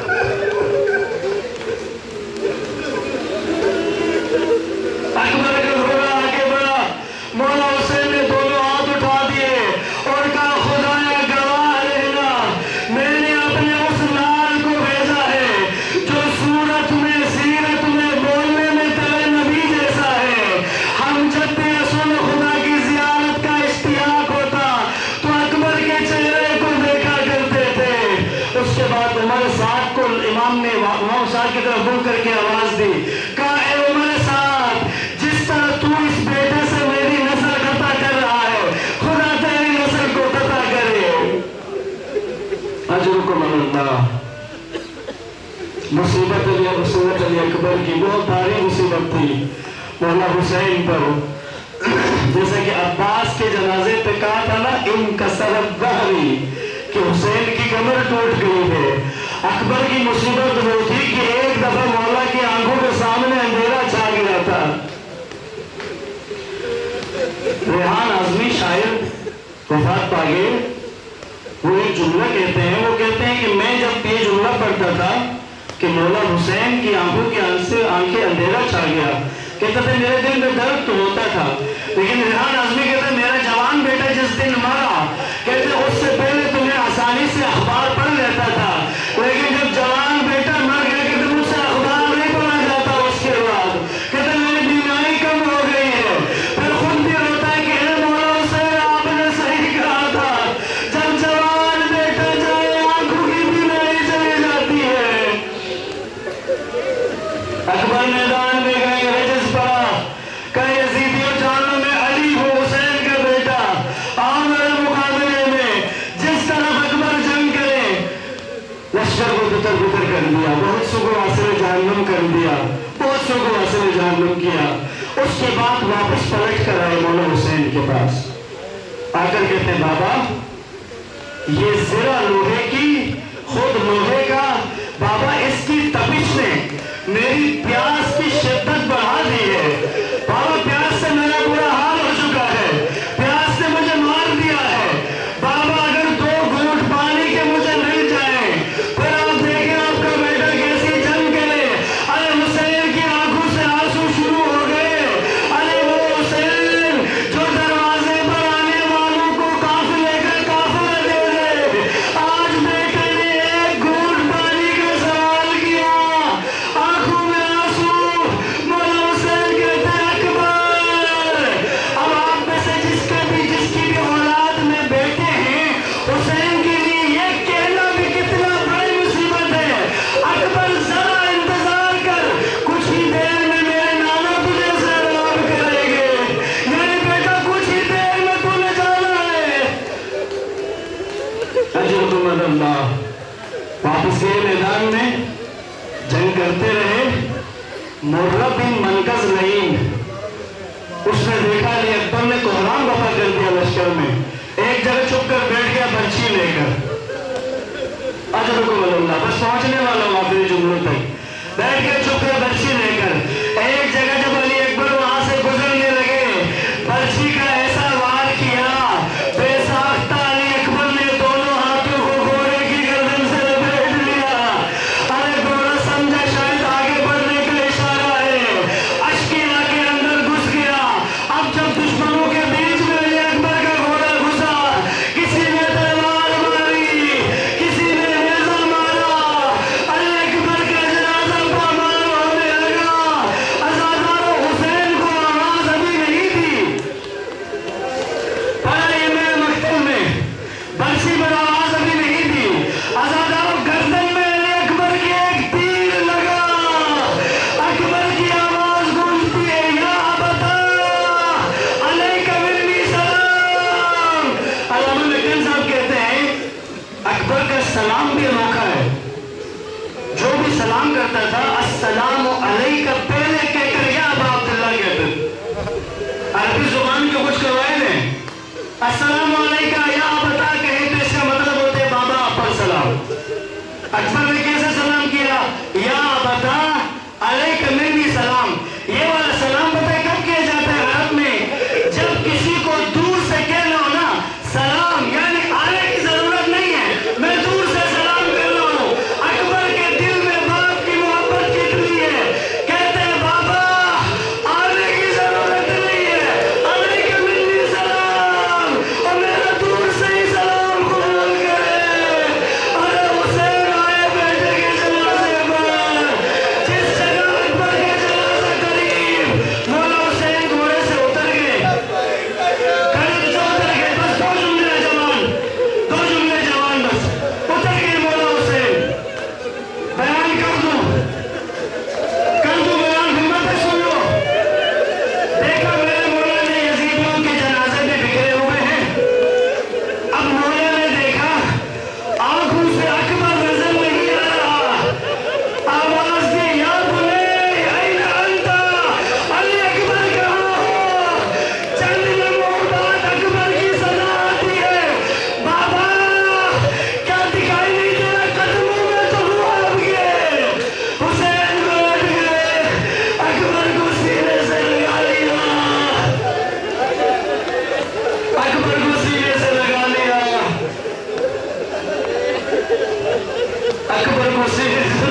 Speaker 3: اکبر کا گھوڑا آگے بڑھا, مولا حسین نے دونوں ہاتھ اٹھا دیے اور کہا خدایا گواہ رہنا, میں نے اپنے اس لال کو بھیجا ہے جو صورت میں سیرت میں بولنے میں تیرے نبی جیسا ہے. ہم جب بھی رسول خدا کی زیارت کا اشتیاق ہوتا تو اکبر کے چہرے کو دیکھا کرتے تھے. اس کے بعد عمر سعد کو امام نے امام سعد کی طرف منہ کر کے آواز دی, کہا اے عمر سعد, جس طرح تو اس بیٹے سے میری نسل قطع کر رہا ہے خدا تیری نسل کو قطع کرے. اجرکم اللہ. مصیبت علی مصیبت علی اکبر کی بہت بھاری مصیبت تھی مولا حسین پر. جیسے کہ عباس کے جنازے پہ کہا تھا نا انکسرت ظہری, کہ حسین کی کمر ٹوٹ گئی ہے. اکبر کی مصیبت وہ تھی کہ ایک دفعہ مولا کی آنکھوں کے سامنے اندھیرا چھا گیا تھا. ریحان اعظمی شاعر وفات پا گئے, وہ ایک جملہ کہتے ہیں, وہ کہتے ہیں کہ میں جب یہ جملہ پڑھتا تھا کہ مولا حسین کی آنکھوں کی سے آنکھیں اندھیرا چھا گیا, کہتے تھے میرے دل میں درد تو ہوتا تھا, لیکن ریحان اعظمی کہتے ہیں میرا جوان بیٹا جس دن مرا, کہتے اس سے پہلے تمہیں آسانی سے اخبار پڑھ لیتا تھا, لیکن جب جوان بیٹا مر گیا کہتے مجھ سے اخبار نہیں پڑھا جاتا. اس کے بعد کہتے میری بیماری کم ہو گئی ہے. پھر خود بھی روتا ہے کہ اے مولا حسین آپ نے صحیح کہا تھا, جب جوان بیٹا جائے آنکھوں کی بیماری چلی جاتی ہے. اکبر میدان میں گئے, رجس پڑا, کہ یزیدیوں جانو میں علی ہوں حسین کا بیٹا, آؤ میرے مقابلے میں. جس طرف اکبر جنگ کرے لشکر کو بتر بتر کر دیا, بہت سو کو واصل جہنم کر دیا, بہت سو کو واصل جہنم کیا. اس کے بعد واپس پلٹ کر آئے مولا حسین کے پاس, آ کر کہتے بابا یہ زرہ لوہے کی خود لوہے کا, بابا اس کی تپش نے میری پیاس کی شدت بڑھا دی ہے. بابا پیاس سے میرا برا حال ہو چکا ہے, پیاس نے مجھے مار دیا ہے. بابا اگر دو گھونٹ پانی کے مجھے مل جائیں پھر آپ دیکھیں آپ کا بیٹا کیسی جنگ کرے. ارے حسین کی آنکھوں سے آنسو شروع ہو گئے. ارے وہ حسین جو دروازے پر آنے والوں کو قافلے کا قافلہ دے دے, آج بیٹے نے ایک گھونٹ پانی کا سوال کیا, آنکھوں میں آنسو. مولا حسین کہتے ہیں اکبر, اب آپ میں سے جس کے بھی جس کی بھی اولاد میں بیٹے ہیں, حسین کے لیے یہ کہنا بھی کتنا بڑی مصیبت ہے. اکبر ذرا انتظار کر, کچھ ہی دیر میں میرے نانا تجھے سیراب کریں گے. یعنی بیٹا کچھ ہی دیر میں تمہیں جانا ہے. اجرکم اللہ. واپس گئے میدان میں, جنگ کرتے رہے. مرہ بن منکز لعین, اس نے دیکھا علی اکبر نے کوہرام بپا کر دیا لشکر میں, ایک جگہ چھپ کر بیٹھ گیا برچھی لے کر. اجرکم اللہ. بس پہنچنے والا ہوں آخری جملوں تک. بیٹھ کے چھپ کر برچھی لے کر ایک جگہ جب علی اکبر وہاں سے گزرنے لگے, برچھی کا ایسا وار کیا, بے ساختہ علی اکبر نے دونوں ہاتھوں کو گھوڑے کی گردن سے لپیٹ لیا. ارے گھوڑا سمجھا شاید آگے بڑھنے کا اشارہ ہے, اشکی آ کے اندر گھس گیا. اب جب دشمنوں کے بیچ میں علی اکبر کا گھوڑا گھسا, کسی نے تلوار ماری, کسی نے सलाम भी अनोखा है। जो भी सलाम करता था अस्सलाम अलैका पहले कहकर या अबा अब्दुल्लाह कहते। अरबी जुबान के कुछ कवायद हैं, अस्सलाम अलैका या अबता कहे तो इसका मतलब होता है बाबा पर सलाम। अकबर ने कैसे सलाम किया? या अबता अलैका में भी सलाम। ये वाला सलाम पता है कब किया जाता है अरब में? जब किसी को दूर से कहना हो ना सलाम, यानी आने की जरूरत नहीं है, मैं दूर से सलाम कर रहा हूँ। अकबर के दिल में बाप की मोहब्बत कितनी है, कहते हैं बाबा आने की जरूरत नहीं है, अलैका मिन्नी सलाम, और मेरा दूर से ही सलाम कबूल करे। अरे हुसैन आए बेटे के जनाजे पर, जिस जगह अकबर के जनाजा करीब, मौला हुसैन घोड़े से उतर गए, करीब से उतर गए, बस दो जुमले जवान, दो जुमले जवान बस उतर गए मौला हुसैन। बयान कर दूं, कर दूं बयान, हिम्मत है सुन लो। देखा मेरे मौला ने यजीदियों के जनाजे में बिखरे हुए हैं। अब मौला ने देखा आंखों से अकबर नजर नहीं आ रहा, आवाज दी या बुने ऐन अंता, अली अकबर कहाँ हो? चंद लम्हों बाद अकबर की सदा आती है, बाबा क्या दिखाई नहीं दे रहा? कदमों में तो हुआ अब गए। हुसैन बैठ गए, अकबर को सीने से लगा लिया, अकबर को सीने से लगा लिया, अकबर को सीने से